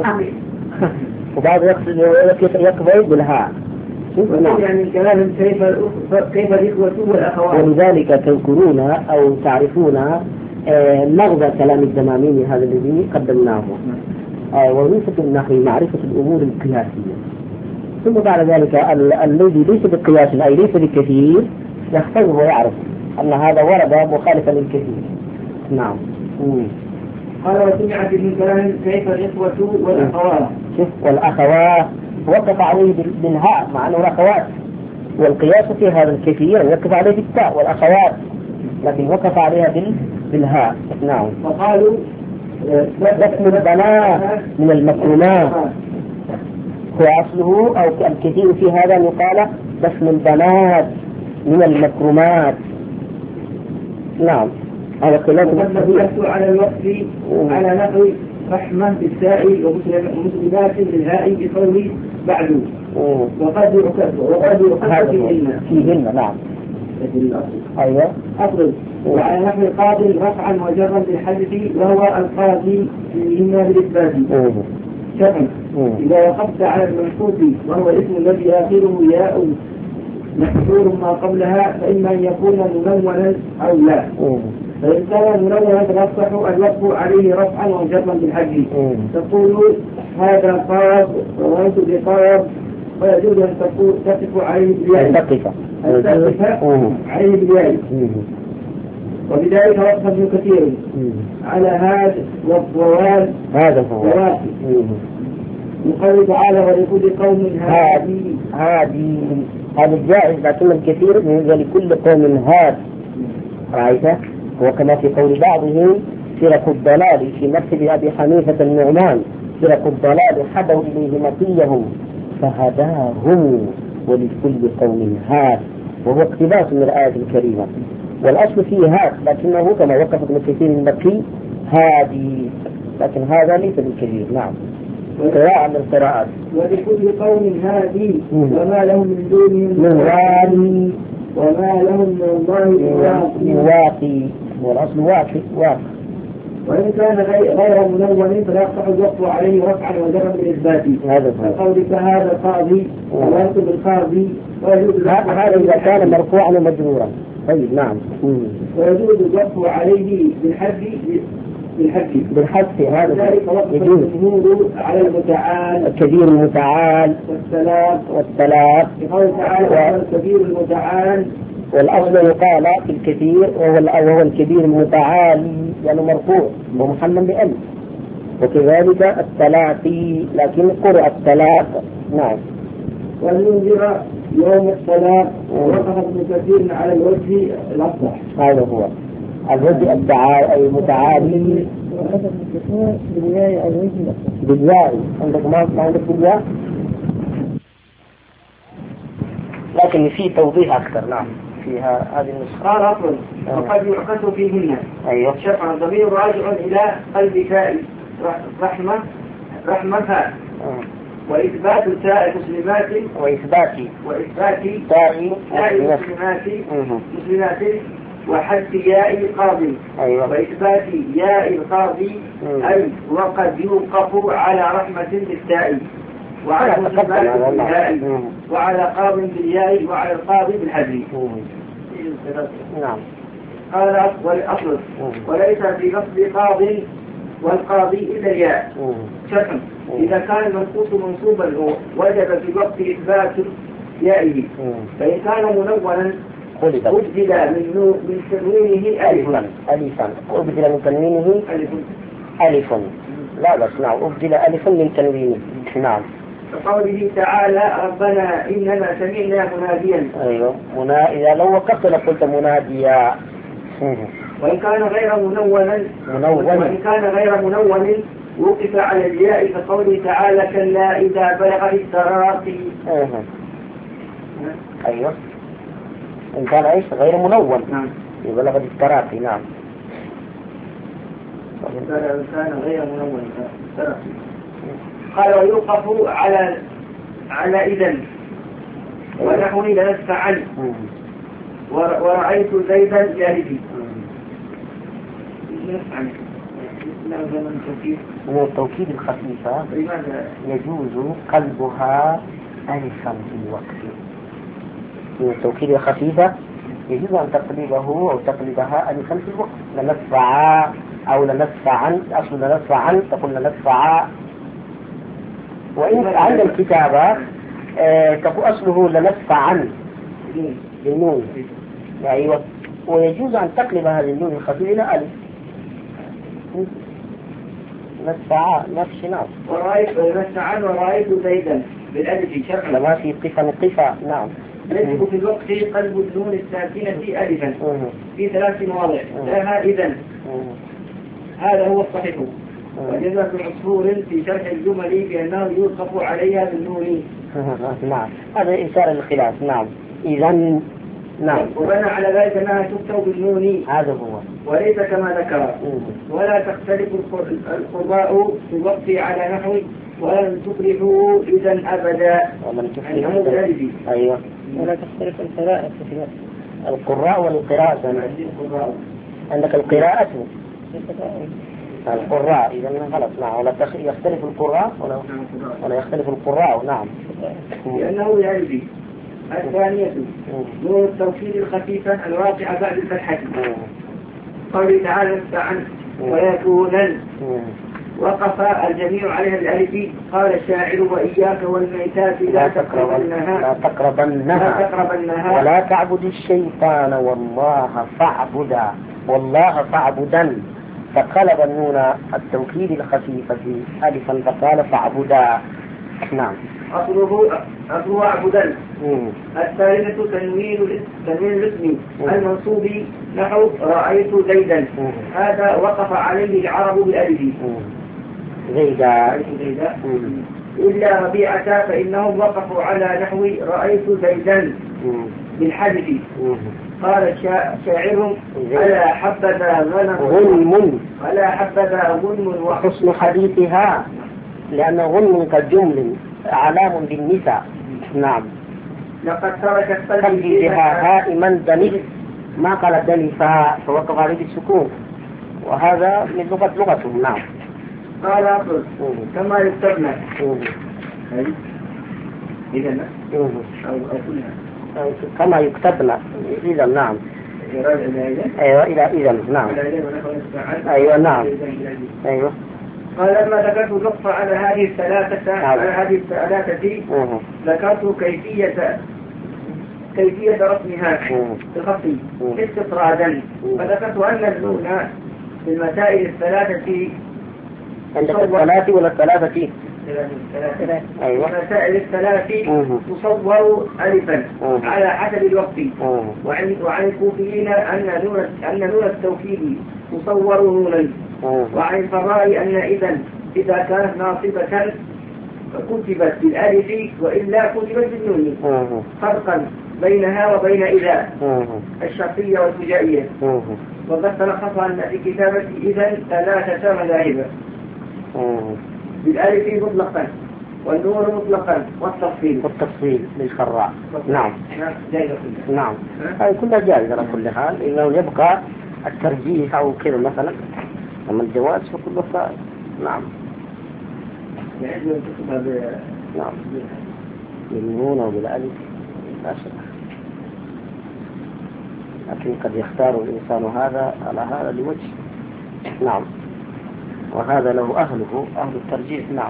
وبعض يقصد يقصد بالهاء. يعني الكلام كيف كيف الإخوة والأخوات. ولذلك تذكرون أو تعرفون مغزى كلام الزمامين هذا الذي قدمناه. وظيفة النحو معرفة الأمور القياسية، ثم بعد ذلك الذي ليس بالقياس أي ليس بالكثير يحفظه ويعرف أن هذا ورد مخالفا للكثير. نعم. قال وسمعت من كلام كيف الإخوة والأخوات. شوف والأخوات وقف عليه بالهاء مع أنه الأخوات، والقياس في هذا الكثير وقف عليه بالتاء والأخوات، لكن وقف عليها بالهاء. نعم. فقالوا اسم البنات من المكرمات، هو أصله أو الكثير في هذا يقال اسم البنات من المكرمات. نعم. هذا خلاف وقد على الوقف على نحو رحمة بالساء ومسلمات بالهاء بقول بعد وقد يؤكد وقد يؤكد فيهن فيهن نعم أيوة أفضل وعلى نحو قاضي رفعا وجرا بالحذف وهو القاضي فيهن بالإثبات شرعا إذا وقفت على المنصوص وهو الاسم الذي آخره ياء محصور ما قبلها فإما أن يكون منونا أو لا فإن كان منونا فيصح الوقف عليه رفعا وجرا بالحج تقول هذا قاض وأنت بقاض ويجوز أن تقول تصف عليه بالياء تقف عليه بالياء وبذلك وقف ابن كثير على هذا والضوال هذا هو يقول تعالى ولكل قوم هادي هادي هذا جائز لكن الكثير من لكل قوم هاد رأيته وكما في قول بعضهم فرق الضلال في مكتب أبي حنيفة النعمان فرق الضلال حدوا إليه مطيهم فهداهم ولكل قوم هاد وهو اقتباس من الآية الكريمة والأصل فيه هاد لكنه كما وقف ابن كثير المكي هادي لكن هذا ليس بالكثير نعم قراءة من القراءات ولكل قوم هادي وما لهم من دونهم من والي وما لهم من الله من واقي والأصل واقي واقي وإن كان غير منون فلا يصح الوقف عليه رفعا وجرا بالإثبات قولك هذا قاضي وأنت بالقاضي هذا إذا كان مرفوعا ومجرورا طيب نعم ويجوز الوقف عليه بالحد بالحد بالحد هذا يجوز الجمهور على المتعال الكبير المتعال والسلام والسلام بقول تعالى الكبير المتعال والأصل يقال في الكثير وهو الكبير المتعالي يعني مرفوع ومحمل بألف وكذلك الثلاثي لكن قرأ الثلاث نعم والمنذر يوم الصلاة وقف ابن كثير على الوجه الأصح هذا هو الوجه التعالي المتعالي بالياء على الوجه الأصح بالياء عندك ما عندك بالياء لكن في توضيح أكثر نعم فيها هذه النسخة قال أصل وقد يعقد فيهن أيوه شرعا ضمير راجع إلى قلب تاء رحمة رحمتها وإثبات تاء مسلمات وإثبات وإثبات تاء مسلمات مسلمات وحذف ياء القاضي أيوه وإثبات ياء القاضي أي وقد يوقف على رحمة بالتاء وعلى مسلمات بالياء وعلى قاض بالياء وعلى القاضي بالحذف نعم قال والأصل وليس في لفظ قاض والقاضي إلا الياء شرعا إذا كان المنصوص منصوبا وجب في الوقت إثبات يائه فإن كان منونا أبدل من من تنوينه ألفا ألفا أبدل من تنوينه ألف ألف لا بس نعم أبدل ألف من تنوينه نعم كقوله تعالى ربنا إننا سمعنا مناديا أيوه منا إذا لو وقفت لقلت مناديا وإن كان غير منونا منون وإن كان غير منون وقف على الياء كقوله تعالى كلا إذا بلغ التراقي أيوه إن كان إيش غير منون نعم بلغ التراقي نعم إن كان غير منون قال ويوقف على على إذن ونحو لنسف عنه ورأيت زيدا جاهدي من التوكيد الخفيفة يجوز قلبها ألفا في الوقت من التوكيد الخفيفة يجوز أن تقلبه أو تقلبها ألفا في الوقت لنسفع أو لنسفعا أصل لنسفعا تقول لنسفع وإن عند الكتابة آه تقول أصله لنسفعا بالنون أيوة ويجوز أن تقلب هذه النون الخفيفة إلى ألف نسفع نفس نعم ورأيت نسفعا ورأيت زيدا بالألف شرعا لما في قفا قفا نعم يجب في الوقت قلب النون الساكنة ألفا في ثلاث مواضع لها إذن هذا هو الصحيح وجزاك عصفور في شرح الجمل بأنه يوقف عليها بالنون نعم هذا إشارة للخلاف نعم إذن نعم. وبنى على ذلك أنها تكتب بالنون، هذا هو، وليس كما ذكر. مم. ولا تختلف القراء في الوقت على نحو ولن تفلحوا إذا أبدا. ومن الأمر تفلح. ذلك. أيوة. ولا تختلف القراءة في الوقت. القراء والقراءة عندك القراءة القراء إذا غلط. نعم. ولا يختلف القراء ولا ولا يختلف القراء. نعم. لأنه يجري. الثانية نور التوكيد الخفيفة الواقعة بعد الفتحة. قوله تعالى استعن ويكونن وقف الجميع عليها بالألف. قال الشاعر وإياك والميتات لا تقربنها لا تقربنها لا تقربنها ولا تعبد الشيطان والله فاعبدا والله فاعبدا. فقلب النون التوكيد الخفيفة في ألفا فقال فاعبدا. نعم. أصله أصله أعبدا. الثالثة تنوين تنوين الاسم المنصوب نحو رأيت زيدا. هذا وقف عليه العرب بالألف. زيدا زيدا إلا ربيعة فإنهم وقفوا على نحو رأيت زيدا بالحذف. قال شاعرهم ألا حبذا غنم ألا حبذا غنم وحسن حديثها لأن غنم كجمل علام بالنساء. نعم. لقد تركت قلبي بها هائما دنس ما قال دنسها فوقف عليه بالسكون وهذا من لغة لغتهم. نعم. قال أصل كما يكتبنا إذا أو أو كما يكتبنا إذا. نعم. أيوة إلى إذا. نعم. أيوة. نعم. أيوة. قال لما ذكرت النقطة على هذه الثلاثة على هذه الثلاثة ذكرت كيفية كيفية رسمها بخطي استطرادا. فذكرت أن النون في المسائل الثلاثة عندك الثلاثة ولا الثلاثة؟ أيوة. المسائل الثلاث تصور ألفا على حسب الوقت. وعن وعن الكوفيين أن نون أن نون التوكيد تصور نونا. وعن الفراء أن إذا إذا كانت ناصبة كتبت بالألف وإلا كتبت بالنون فرقا بينها وبين إذا الشرطية والفجائية. وقد تلخص أن في كتابة إذا ثلاثة مذاهب بالألف مطلقا والنور مطلقا والتفصيل والتفصيل للفراء. نعم. جائزة كلها. نعم. هذه كلها جائزة على كل حال. إنه يبقى الترجيح أو كذا مثلا. أما الجواز فكله صائب. نعم. يعني تكتبها ب نعم بالنون أو بالألف لا شك. لكن قد يختار الإنسان هذا على هذا لوجه. نعم. وهذا له أهله أهل الترجيح. نعم.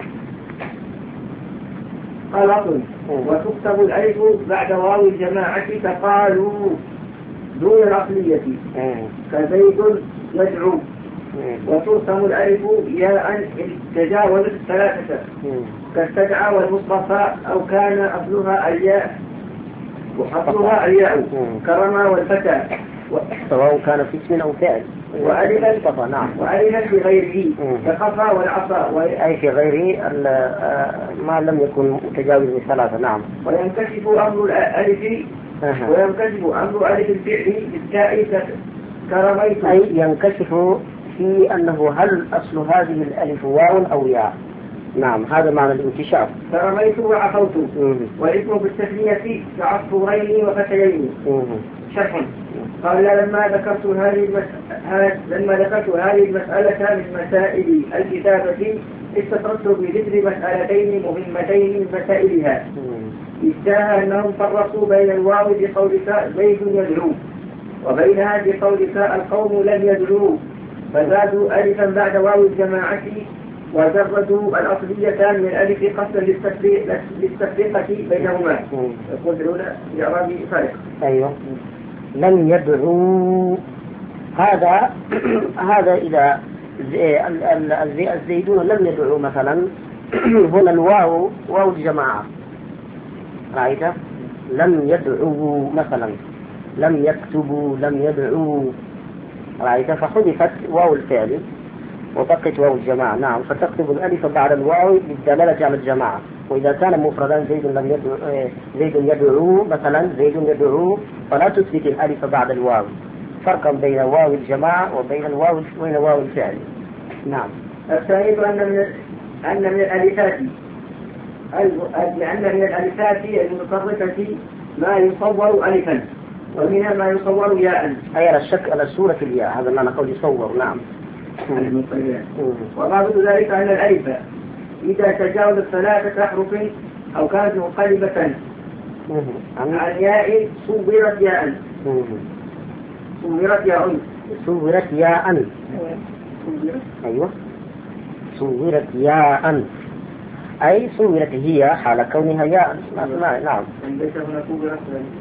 قال أقول وتكتب الألف بعد واو الجماعة فقالوا دون العقلية كزيد يدعو. وترسم الألف ياء تجاوزت الثلاثة كاستدعى والمصطفى أو كان أصلها الياء وأصلها الياء كرما والفتى سواء كان في اسم أو فعل. وألفا نعم. وألفا في غيره كقفا والعصا أي في غيره ما لم يكن متجاوز الثلاثة. نعم. وينكشف أمر الألف وينكشف أمر ألف الفعل بالتاء كرميت. أي ينكشف في أنه هل أصل هذه الألف واو أو ياء. نعم. هذا معنى الانكشاف. كرميت وعفوت. والاسم بالتثنية كعصفورين وفتيين. شرح. قال لما ذكرت هذه المسألة لما ذكرت هذه المسألة من مسائل الكتابة استطردت بذكر مسألتين مهمتين من مسائلها. إحداها أنهم فرقوا بين الواو بقولك زيد يدعو وبينها بقولك القوم لم يدعوا فزادوا ألفا بعد واو الجماعة وزردوا الأصلية من الألف قصدا للتفرقة بينهما. يقول الأولى إعرابي فارق. أيوه. لم يدعوا هذا هذا إذا الزيدون لم يدعوا مثلا هنا الواو واو الجماعة رأيت لم يدعوا مثلا لم يكتبوا لم يدعوا رأيت فحذفت واو الفعل وبقت واو الجماعة. نعم. فتكتب الألف بعد الواو للدلالة على الجماعة وإذا كان مفردا زيد لم يدعو زيد يدعو مثلا زيد يدعو فلا تثبت الألف بعد الواو، فرقا بين واو الجماعة وبين الواو وبين واو الفعل. نعم. الثالث أن من أن من الألفات لأن من الألفات المتصرفة ما يصور ألفا ومنها ما يصور ياء. أي على الشك على سورة الياء، هذا معنى قول يصور. نعم. وضابط ذلك أن الألف إذا تجاوزت ثلاثة أحرف أو كانت مقلبة عن ياء صورت ياء. صورت ياء. صورت ياء. أيوة. صورت ياء أي صورت هي حال كونها ياء. نعم. ليس هنا صورت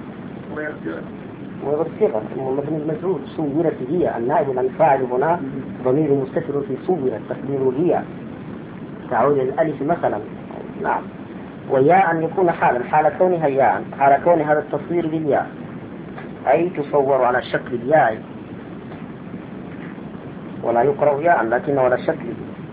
ويغصيغة مبني المجهول. صورت هي النائب عن فاعل هنا ضمير مستتر في صورت تقدير هي تعود الألف مثلا. نعم. وياء أن يكون حالا حال كونها ياء حال كون هذا التصوير بالياء أي تصور على شكل الياء ولا يقرأ ياء لكنه على شكل.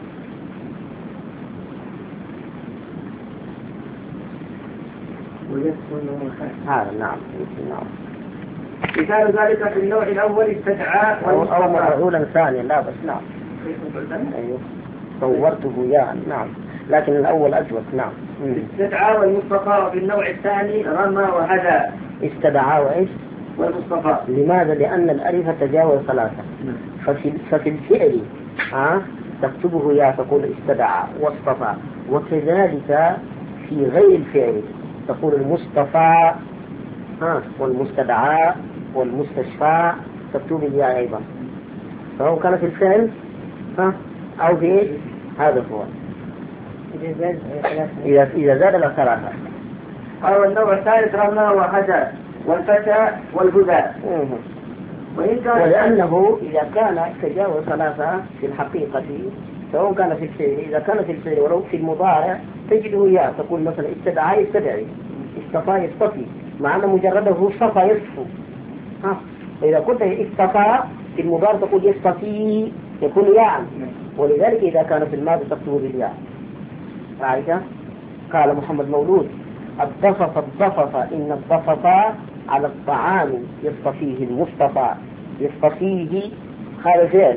هذا نعم. نعم. مثال ذلك في النوع الأول استدعاء أو مفعولا ثانيا. لا بس نعم. أيوه. صورته ياء. نعم. لكن الأول أجود. نعم. استدعاء والمصطفى. في النوع الثاني رمى وهدى. استدعاء وإيش؟ والمصطفى. لماذا؟ لأن الألف تجاوز ثلاثة. ففي, ففي الفعل ها تكتبه يا تقول استدعى واصطفى، وكذلك في غير الفعل تقول المصطفى ها والمستدعى والمستشفى تكتب الياء أيضا، سواء كان في الفعل ها أو في إيش. هذا هو إذا إذا زاد إلى ثلاثة. أو النوع الثالث رمى وهدى والفتى والهدى. ولأنه إذا كان تجاوز ثلاثة في الحقيقة سواء كان في الفعل، إذا كان في الفعل ولو في المضارع تجده ياء تقول مثلا استدعى يستدعي، اصطفى يصطفي، مع أن مجرده صفى يصفو. ها إذا كنت اصطفى في المضارع تقول يصطفي يكون ياء، ولذلك إذا كان في الماضي تكتبه بالياء. رأيت؟ قال محمد مولود الضفف الضفف إن الضفف على الطعام يصطفيه المصطفى. يصطفيه هذا فعل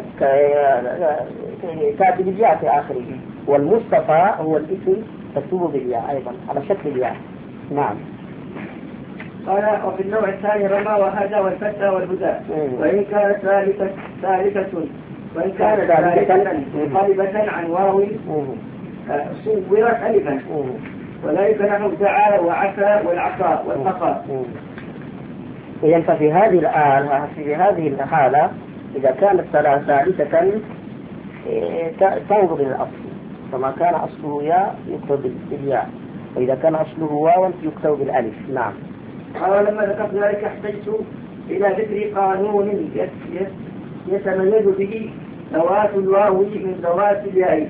كاتب بالياء في آخره، والمصطفى هو الاسم تكتبه بالياء أيضا على شكل الياء. نعم. قال وفي النوع الثاني رمى وهدى والفتى والهدى. وإن كانت ثالثة ثالثة وإن كانت ثالثة منقلبة عن واو صورت ألفا، وذلك نحو دعا وعفا والعصا والفقى. إذا ففي هذه الآلة في هذه الحالة إذا كانت ثالثة تنظر إلى الأصل، فما كان أصله ياء يكتب بالياء، وإذا كان أصله واو يكتب بالألف. نعم. قال لما ذكرت ذلك احتجت إلى ذكر قانون يتميز به ذوات الواو من ذوات الياء،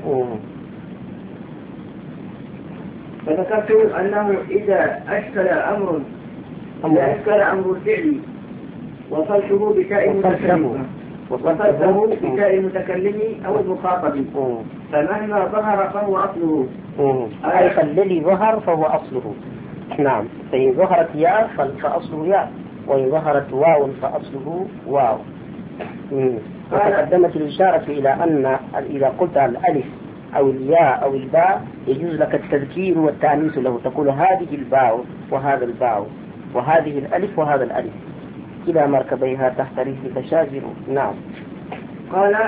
فذكرت أنه إذا أشكل أمر إذا أشكل أمر الفعل وصلته بتاء المتكلم وصلته بتاء المتكلم أو المخاطب فمهما ظهر فهو أصله. أي فالذي ظهر فهو أصله. نعم. فإن ظهرت ياء فأصله ياء، وإن ظهرت واو فأصله واو. وتقدمت الإشارة إلى أن إذا قلت الألف أو الياء أو الباء يجوز لك التذكير والتأنيث له، تقول هذه الباء وهذا الباء وهذه الألف وهذا الألف إلى مركبيها تحت رجلك شاجر. نعم. قال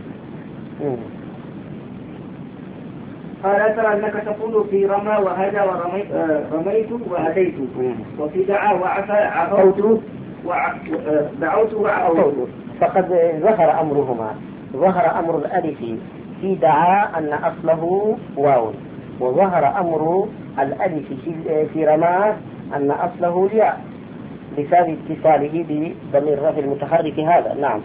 قال ترى أنك تقول في رمى وهدى ورميت رميت وهديت، وفي دعا وعفى عفوت ودعوت وعفوت. فقد ظهر أمرهما، ظهر أمر الألف في دعا أن أصله واو، وظهر أمر الألف في رمى أن أصله الياء بسبب اتصاله بضمير الرفع المتحرك هذا. نعم.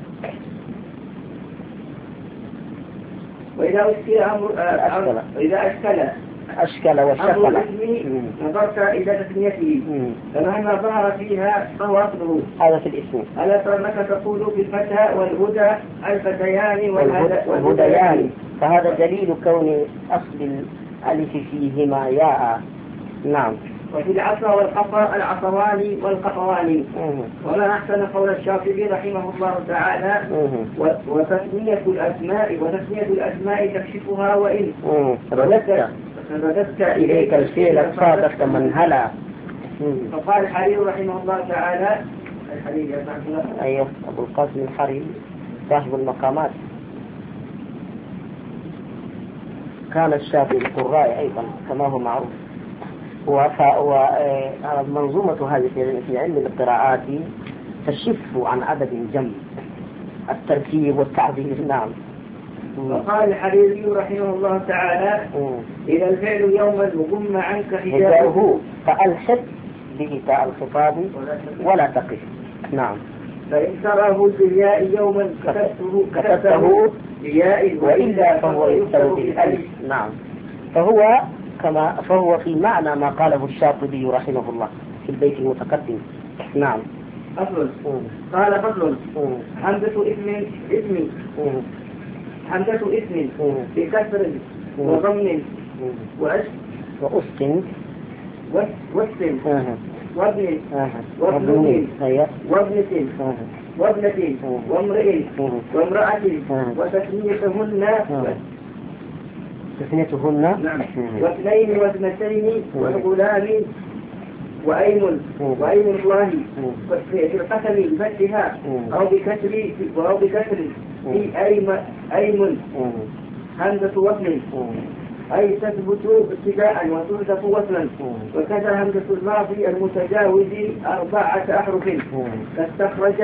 وإذا أشكل أمر إذا أشكل أشكل وشكل نظرت إلى تسميته فمهما ظهر فيها فهو أصله. هذا في الاسم. ألا ترى أنك تقول في الفتى والهدى الفتيان والهديان، فهذا دليل كون أصل الألف فيهما ياء. نعم. وفي العصا والقفا العصوان والقفوان. وما أحسن قول الشافعي رحمه الله تعالى وتسمية الأسماء وتسمية الأسماء تكشفها وإن رددت رددت إليك الفعل صادفت من هلا. فقال الحريري رحمه الله تعالى الحريري أيوه أبو القاسم الحريري صاحب المقامات كان الشافعي القراء أيضا كما هو معروف. ومنظومة هذه في علم القراءات تشف عن عدد جم الترتيب والتعديل. نعم. وقال الحريري رحمه الله تعالى إذا الفعل يوما وضم عنك حجابه فألحق به تاء الخطاب ولا تقف. نعم. فإن تراه بالياء يوما كتبته كتبته بياء وإلا فهو يكتب بالألف. نعم. فهو كما فهو في معنى ما قاله الشاطبي رحمه الله في البيت المتقدم. نعم. أصل قال فصل حمزة اسم اسم حمزة اسم بكسر وضم وأس وأسكن واسم وابن وابن وابنة وابنة وامرئ وامرأة وتسميتهن تسميتهن نعم واثنين واثنتين والغلام وأيم وأيم الله في القسم بفتحها أو بكسر أو بكسر في أيم أيم همزة وصل أي تثبت ابتداء وتحذف وصلا وكذا همزة الماضي المتجاوز أربعة أحرف كاستخرج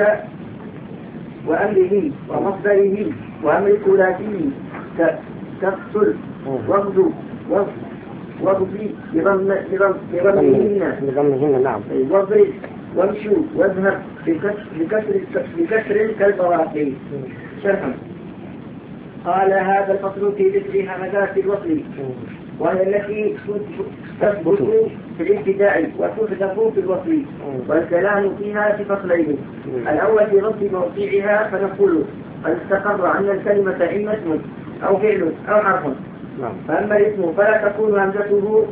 وأمره ومصدره وأمر ثلاثي كقتل وغدو واضرب بضمهن بضمهن. نعم. واضرب وامشوا واذهب بكسر بكسر كالبواقي. شرحا قال هذا الفصل في ذكر همزات الوصل وهي التي تثبت في الابتداء وتحذف في الوصل والكلام فيها في فصلين. الأول في ضبط موقعها فنقول قد استقر أن الكلمة إما اسم أو فعل أو حرف. فأما الاسم فلا تكون همزته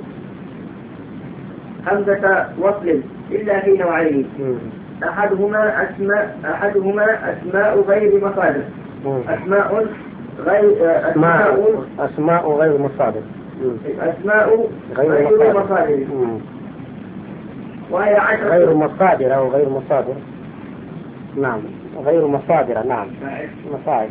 همزة وصل إلا في نوعين أحدهما أسماء أحدهما أسماء غير مصادر أسماء غير أسماء أسماء غير مصادر أسماء غير مصادر وهي عشرة غير مصادر أو غير مصادر. نعم. غير مصادر. نعم. مصادر.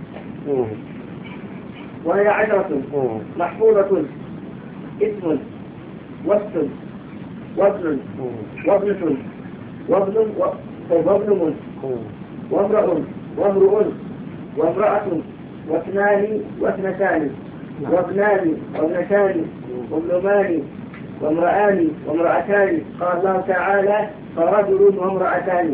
وهي عشرة محفوظة اسم وصل وصل وابنة وابن وابن وامرأ وامرؤ وامرأة واثنان واثنتان وابنان وابنتان وابنمان وامرأان وامرأتان. قال الله تعالى فرجل وامرأتان.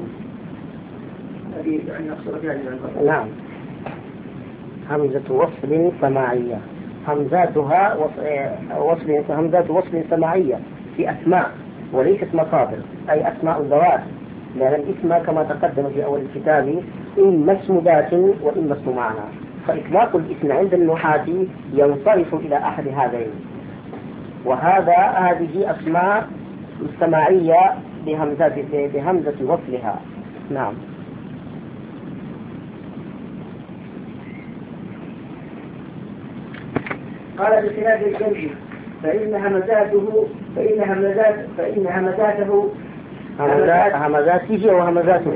هذه يعني أقصر. نعم. همزة وصل سماعية همزاتها وصل همزات وصل سماعية في أسماء وليست مصادر أي أسماء الذوات لأن الاسم كما تقدم في أول الكتاب إما اسم ذات وإما اسم معنى فإطلاق الاسم عند النحاة ينصرف إلى أحد هذين وهذا هذه أسماء سماعية بهمزة بهمزة وصلها. نعم. قال بخلاف الجمع فإن همزاته فإن همزات فإن همزاته همزات همزاته وهمزاته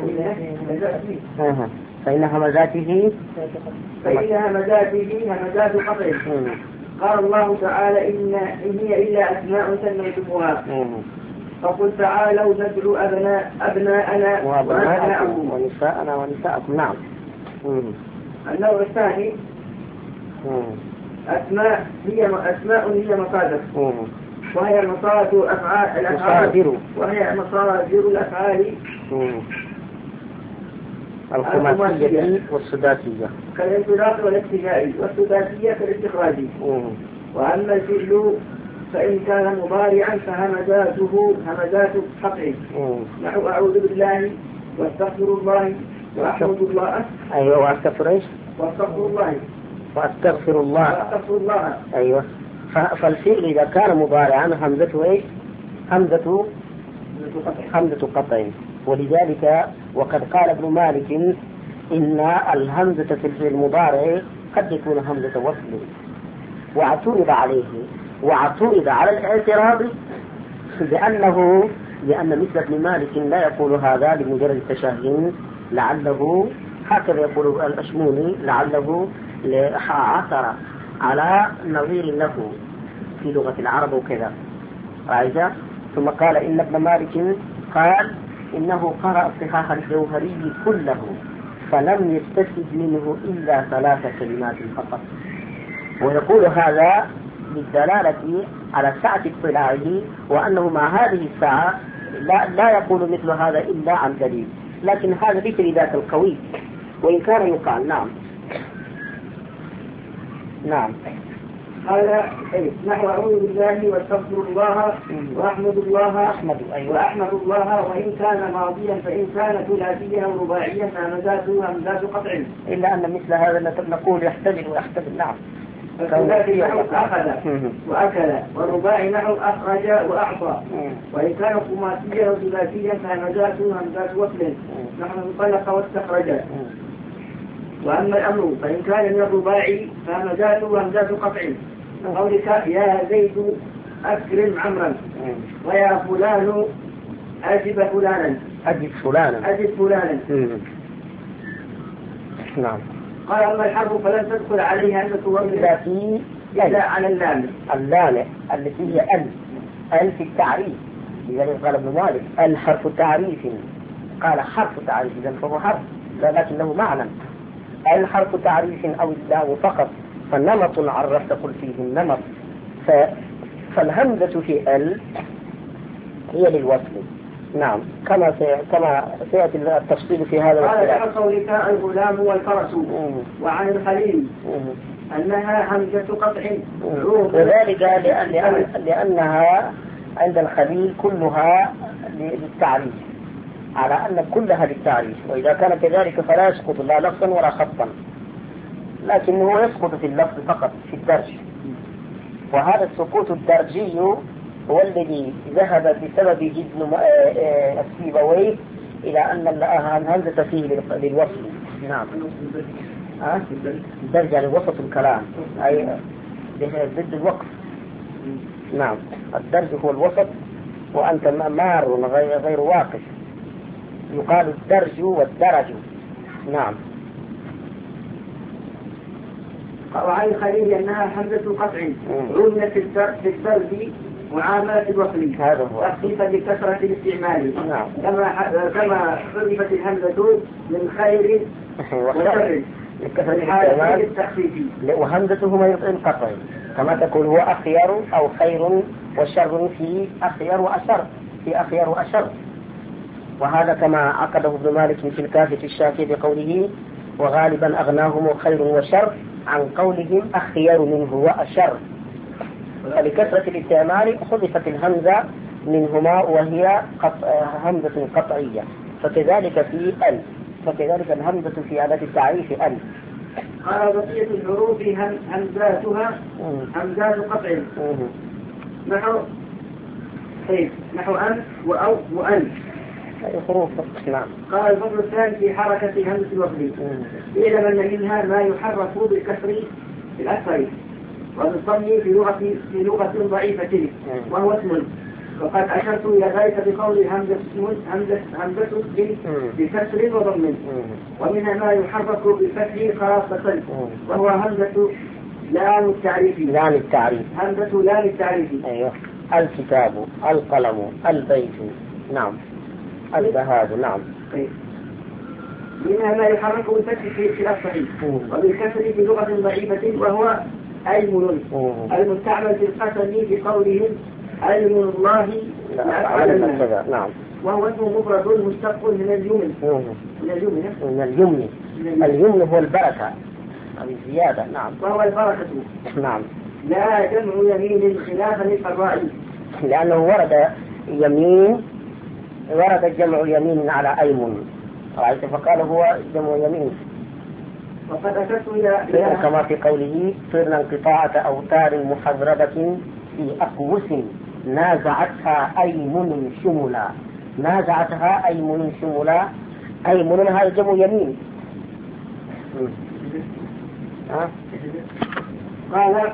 فإن همزاته فإن همزاته همزات قطع. قال الله تعالى إن إن هي إلا أسماء سميتموها فقل تعالوا ندعو أبناء أبناءنا وأبناءكم ونساءنا ونساءكم. نعم. النوع الثاني أسماء هي أسماء هي مصادر وهي مصادر أفعال الأفعال وهي مصادر الأفعال الخماسية والسداسية كالانطلاق والابتداء والسداسية كالاستخراج. وأما الفعل فإن كان مضارعا فهمزاته همزات قطع نحو أعوذ بالله واستغفر الله وأحمد الله. أيوة. وأستغفر إيش؟ واستغفر الله وأستغفر الله واستغفر الله. أيوة. فالفعل إذا كان مضارعا همزته إيش؟ همزة همزة قطع. ولذلك وقد قال ابن مالك إن الهمزة في المضارع قد يكون همزة وصل، واعترض عليه واعترض على الاعتراض بأنه لأن مثل ابن مالك لا يقول هذا لمجرد التشهي، لعله هكذا يقول الأشموني لعله عثر على نظير له في لغة العرب وكذا رأيت. ثم قال إن ابن مالك قال إنه قرأ صحاح الجوهري كله فلم يستفد منه إلا ثلاث كلمات فقط، ويقول هذا للدلالة على سعة اطلاعه، وأنه مع هذه الساعة لا, لا يقول مثل هذا إلا عن دليل، لكن هذا ذكر ذاك القوي وإن كان يقال. نعم نعم قال نحو أعوذ بالله واستغفر الله وأحمد الله أحمد أيوة. وأحمد الله وإن كان ماضيا فإن كان ثلاثيا أو رباعيا فهمزاته همزات قطع، إلا أن مثل هذا نقول يحتمل ويحتمل. نعم. الثلاثي نحو أخذ وأكل، والرباعي نحو أخرج وأعطى، وإن كان خماسيا أو ثلاثيا فهمزاته همزات وصل نحو انطلق واستخرج. وأما الأمر فإن كان من الرباعي فهمزاته همزات قطع، قولك يا زيد أكرم عمرا، ويا فلان أجب فلانا أجب فلانا أجب فلانا. نعم. قال أما الحرف فلن تدخل عليها أن تورد إلا في إلا على اللام اللام التي هي ال ال في التعريف. لذلك قال ابن مالك الحرف تعريف، قال حرف تعريف إذا فهو حرف لكن له معنى. الحرف تعريف أو اللام فقط، فالنمط عرفت قل فيه النمط، فالهمزة في ال هي للوصل. نعم كما سي... كما سيأتي التفصيل في هذا. قال عن قولك الغلام والفرس وعن الخليل أنها همزة قطع، وذلك لأن... لأن... لأنها عند الخليل كلها للتعريف، على أن كلها للتعريف، وإذا كان كذلك فلا يسقط لا لفظا ولا خطا، لكنه يسقط في اللفظ فقط في الدرج. وهذا السقوط الدرجي هو الذي ذهب بسبب ابن السيبويه إلى أن الهمزة فيه للوصل. نعم. أه؟ الدرجة لوسط الكلام أي ضد الوقف. نعم الدرج هو الوسط وأنت مار غير, غير واقف، يقال الدرج والدرج. نعم. وعن الخليل أنها همزة قطع عملت في الدرج معاملة الوصل تخفيفا لكثرة الاستعمال. نعم. كما كما حذفت الهمزة من خير وشر لكثرة الاستعمال وهمزته القطع، كما تقول هو أخير أو خير وشر في أخير وأشر في أخير وأشر. وهذا كما عقده ابن مالك في الكافي الشافعي بقوله وغالبا أغناهم خير وشر عن قولهم أخير منه وأشر، فلكثرة الاستعمال حذفت الهمزة منهما وهي قطع همزة قطعية. فكذلك في ال فكذلك الهمزة في آلات التعريف ال. قال بقية الحروف همزاتها همزات قطع نحو طيب نحو أن وأو وأن حروف. نعم. قال الفصل الثاني في حركة همزة الوصل إذا من منها ما يحرك بالكسر الأكثر وبالضم في لغة في لغة ضعيفة وهو اسم، وقد أشرت إلى ذلك بقول همزة همزة همزة بكسر وضم، ومنها ما يحرك بالفتح خاصة وهو همزة لام التعريف. لام التعريف همزة لام التعريف. أيوه. الكتاب القلم البيت. نعم. الذهاب. نعم. منها ما يحرك بالفتح في الصحيح وبالكسر في لغة ضعيفة وهو أيمن المستعمل في القسم بقولهم أيمن الله لا. نعم. وهو اسم مفرد مشتق من اليمن. من اليمن من اليمن اليمن هو البركة أو الزيادة. نعم. وهو البركة. نعم. لا جمع يمين خلافا للفرائي، لأنه ورد يمين ورد جمع يمين على أيمن رأيت فقال هو جمع يمين. وقد أشرت إلى كما في قوله صرنا انقطاعة أوتار محربة في أقوس نازعتها أيمن شملا. نازعتها أيمن شملا، أيمن هذا جمع يمين. أه؟ قال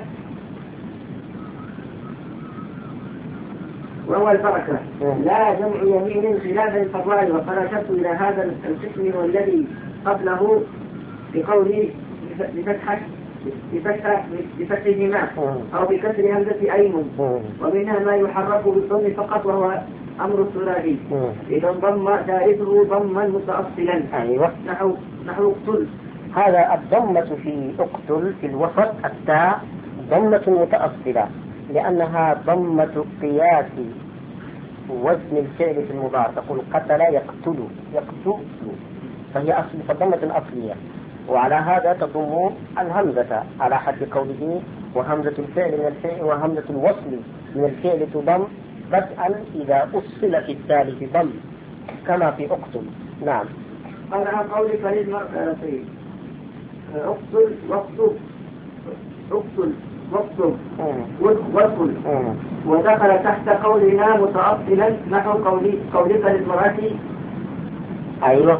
وهو البركة لا جمع يمين خلافا الفضائل. وقد أشرت إلى هذا القسم والذي قبله بقولي بفتحة بفتحة بفتحهما أو بكسر همزة أيمن، ومنها ما يحرك بالضم فقط وهو أمر الثلاثي إذا انضم ثالثه ضما متأصلا. أيوة. نحو نحو اقتل. هذا الضمة في اقتل في الوسط التاء ضمة متأصلة لأنها ضمة قياس وزن الفعل في المضارع. تقول قتل يقتل يقتل، فهي أصل فضمة أصلية، وعلى هذا تضم الهمزة على حد قوله وهمزة الفعل من الفعل وهمزة الوصل من الفعل تضم بدءا إذا أصل في الثالث ضم كما في اقتل. نعم. قال عن قولي فريد مرتين اقتل واقتل اقتل واقتل واقتل ودخل تحت قولنا متأصلا نحو قولي قولك للمرأة. أيوة.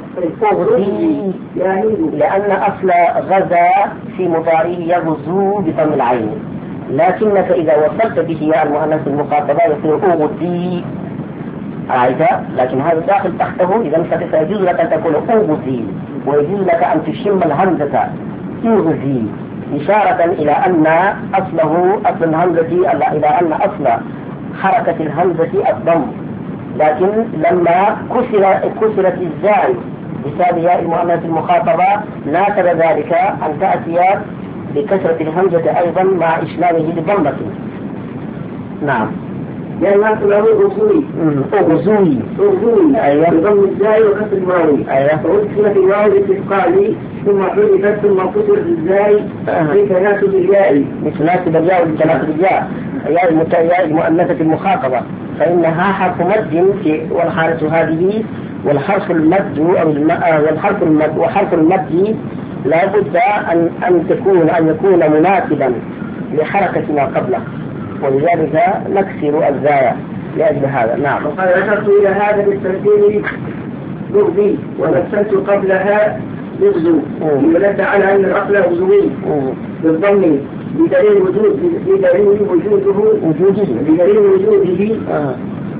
لأن أصل غزا في مضارعه يغزو بضم العين، لكنك إذا وصلت به يا المؤنث المخاطبة يصير أغزي. عايزة، لكن هذا داخل تحته. إذا فيجوز لك أن تقول أغزي، ويجوز لك أن تشم الهمزة أغزي إشارة إلى أن أصله أصل الهمزة إلى أن أصل حركة الهمزة الضم، لكن لما كسر كسرت الزاي بسبب ياء المؤنث المخاطبة ناسب ذلك أن تأتي بكسرة الهمزة أيضا مع إشماله بضمة. نعم. لأن أصله أغزوي أغزوي أغزوي أيوة بضم الزاي وكسر الواو. أيوة. فأدخلت الواو باستثقال ثم حذفت ثم كسرت الزاي بتناسب الياء بتناسب الياء بتناسب الياء ياء المؤنثة المخاطبة، فإنها حرف مد والحالة هذه والحرف المد أو والحرف المد وحرف المد لا بد أن أن تكون أن يكون مناسبا لحركة ما قبله، ولذلك نكسر الزايا لأجل هذا. نعم. وقد أشرت إلى هذا بالترتيب لغزي ومثلت قبلها لغزو ودلت على أن الأصل غزوي بالضم بدليل وجود بدليل وجوده وجوده بدليل وجوده آه.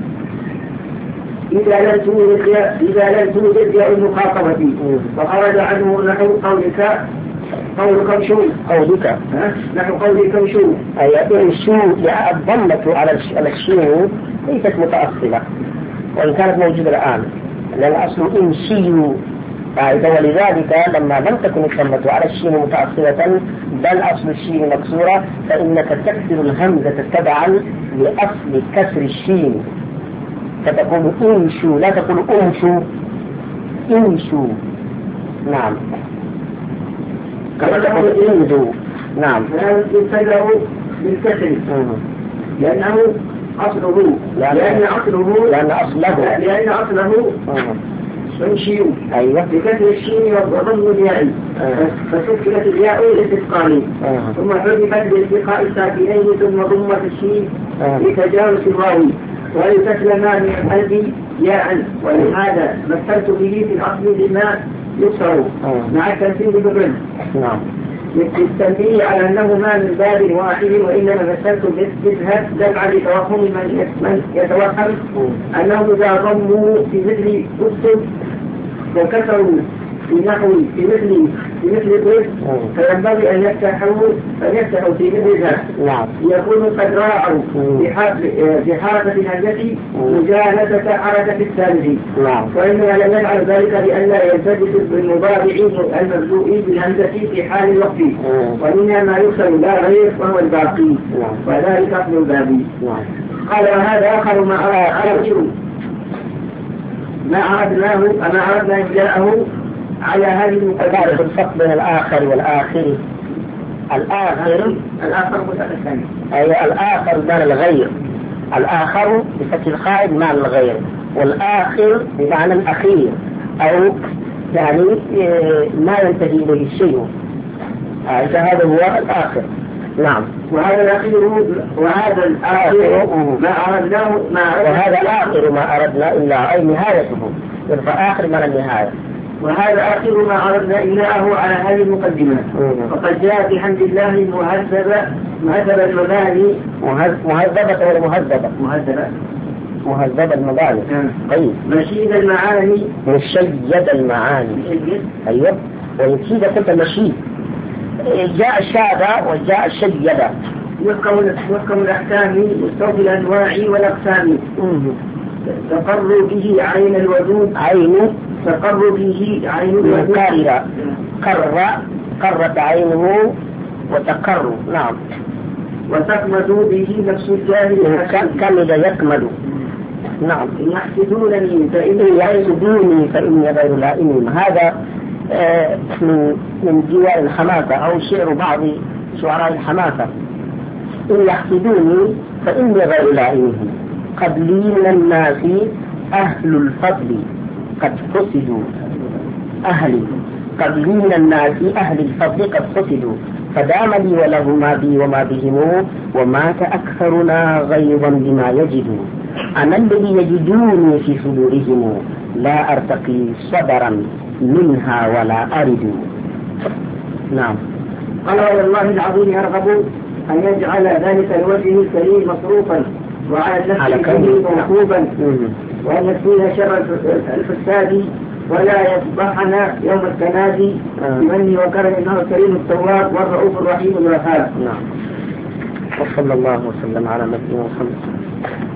إذا لم توجد إذا لم توجد ياء المخاطبة وخرج عنه نحو قولك قولك شو قولك نحو قولك شو أي الشو الضمة على الشين ليست متأصلة وإن كانت موجودة الآن، لأن أصل إنشي قاعدة، ولذلك لما لم تكن الضمة على الشين متأصلة بل أصل الشين مكسورة فإنك تكسر الهمزة تبعا لأصل كسر الشين، فتقول إنشو لا تقول أنشو إنشو. نعم. كما تقول إنزو. نعم. يبتدأ بالكسر لأنه أصله لأن أصله لأن أصله لأن أصله يمشي أيوة بكسر الشين وضم الياء فسكنت الياء للاستثقال ثم حذفت بالتقاء الساكنين ثم ضمت الشين لتجاوز الواو ولتسلم من قلبي ياء، ولهذا مثلت به في الأصل بما يكسر مع التنفيذ بالرد. نعم. للتنبيه على أنه ما من باب واحد، وإنما مثلت بالذهب دفعا لتوهم من يتوهم أنه إذا ضموا في مثل أسد وكسروا في نحو في مثل في مثل الرد فينبغي أن يفتحوا أن يفتحوا في مثل ذلك ليكونوا قد راعوا في حركة الهمزة مجانسة حركة الثالث، وإنما لم يفعل ذلك لئلا يلتبس بالمضارع المبدوء بالهمزة في حال الوقت، وإنما ما يكسر لا غير وهو الباقي، وذلك أصل البابي. قال وهذا آخر ما أردت ما أردناه أما أردنا إن جاءه على هذه المقدمة. الفرق بين الآخر والآخر. الآخر الآخر متأثني أي الآخر بمعنى الغير، الآخر بفتح الخاء بمعنى الغير، والآخر بمعنى الأخير أو يعني ما ينتهي إليه الشيء إذا هذا هو الآخر. نعم. وهذا الأخير وهذا الآخر ما أردناه ما أردنا وهذا آخر ما أردنا إلا أي نهايته، يرفع آخر من النهاية. وهذا آخر ما أردنا إلاه على هذه المقدمة. وقد جاء بحمد الله مهذبة مهذبة المباني مهذبة ولا مهذبة؟ مهذبة مهذبة المباني. طيب. مشيد المعاني مشيد المعاني. أيوه. ويشيد كنت مشيد. جاء الشادة وجاء الشيدة. يحكم يحكم الأحكام مستوفي الأنواع والأقسام. تقر به عين الوجود عين تقر به عين الوجود قر قر قرت عينه وتقر. نعم. وتكمد به نفس الجاهل كمد يكمد. نعم. يحسدونني فإني يحسدوني فإني غير لائم. هذا آه من من ديوان الحماسة أو شعر بعض شعراء الحماسة. إن يحسدوني فإني غير لائم. قبلي من الناس أهل الفضل قد حسدوا. أهلي قبلي من الناس أهل الفضل قد حسدوا. فدام لي وله ما بي وما بهم ومات أكثرنا غيظا بما يجدوا. أنا الذي يجدوني في صدورهم لا أرتقي صدرا منها ولا أرد. نعم. قال والله العظيم أرغب أن يجعل ذلك الوجه الكريم مصروفا وعلى النفس موقوفا وأن يكفينا شر الفساد ولا يصبحنا يوم التنادي بمني وكرم إنه الكريم التواب والرؤوف الرحيم الوهاب. نعم. وصلى الله وسلم على نبينا محمد.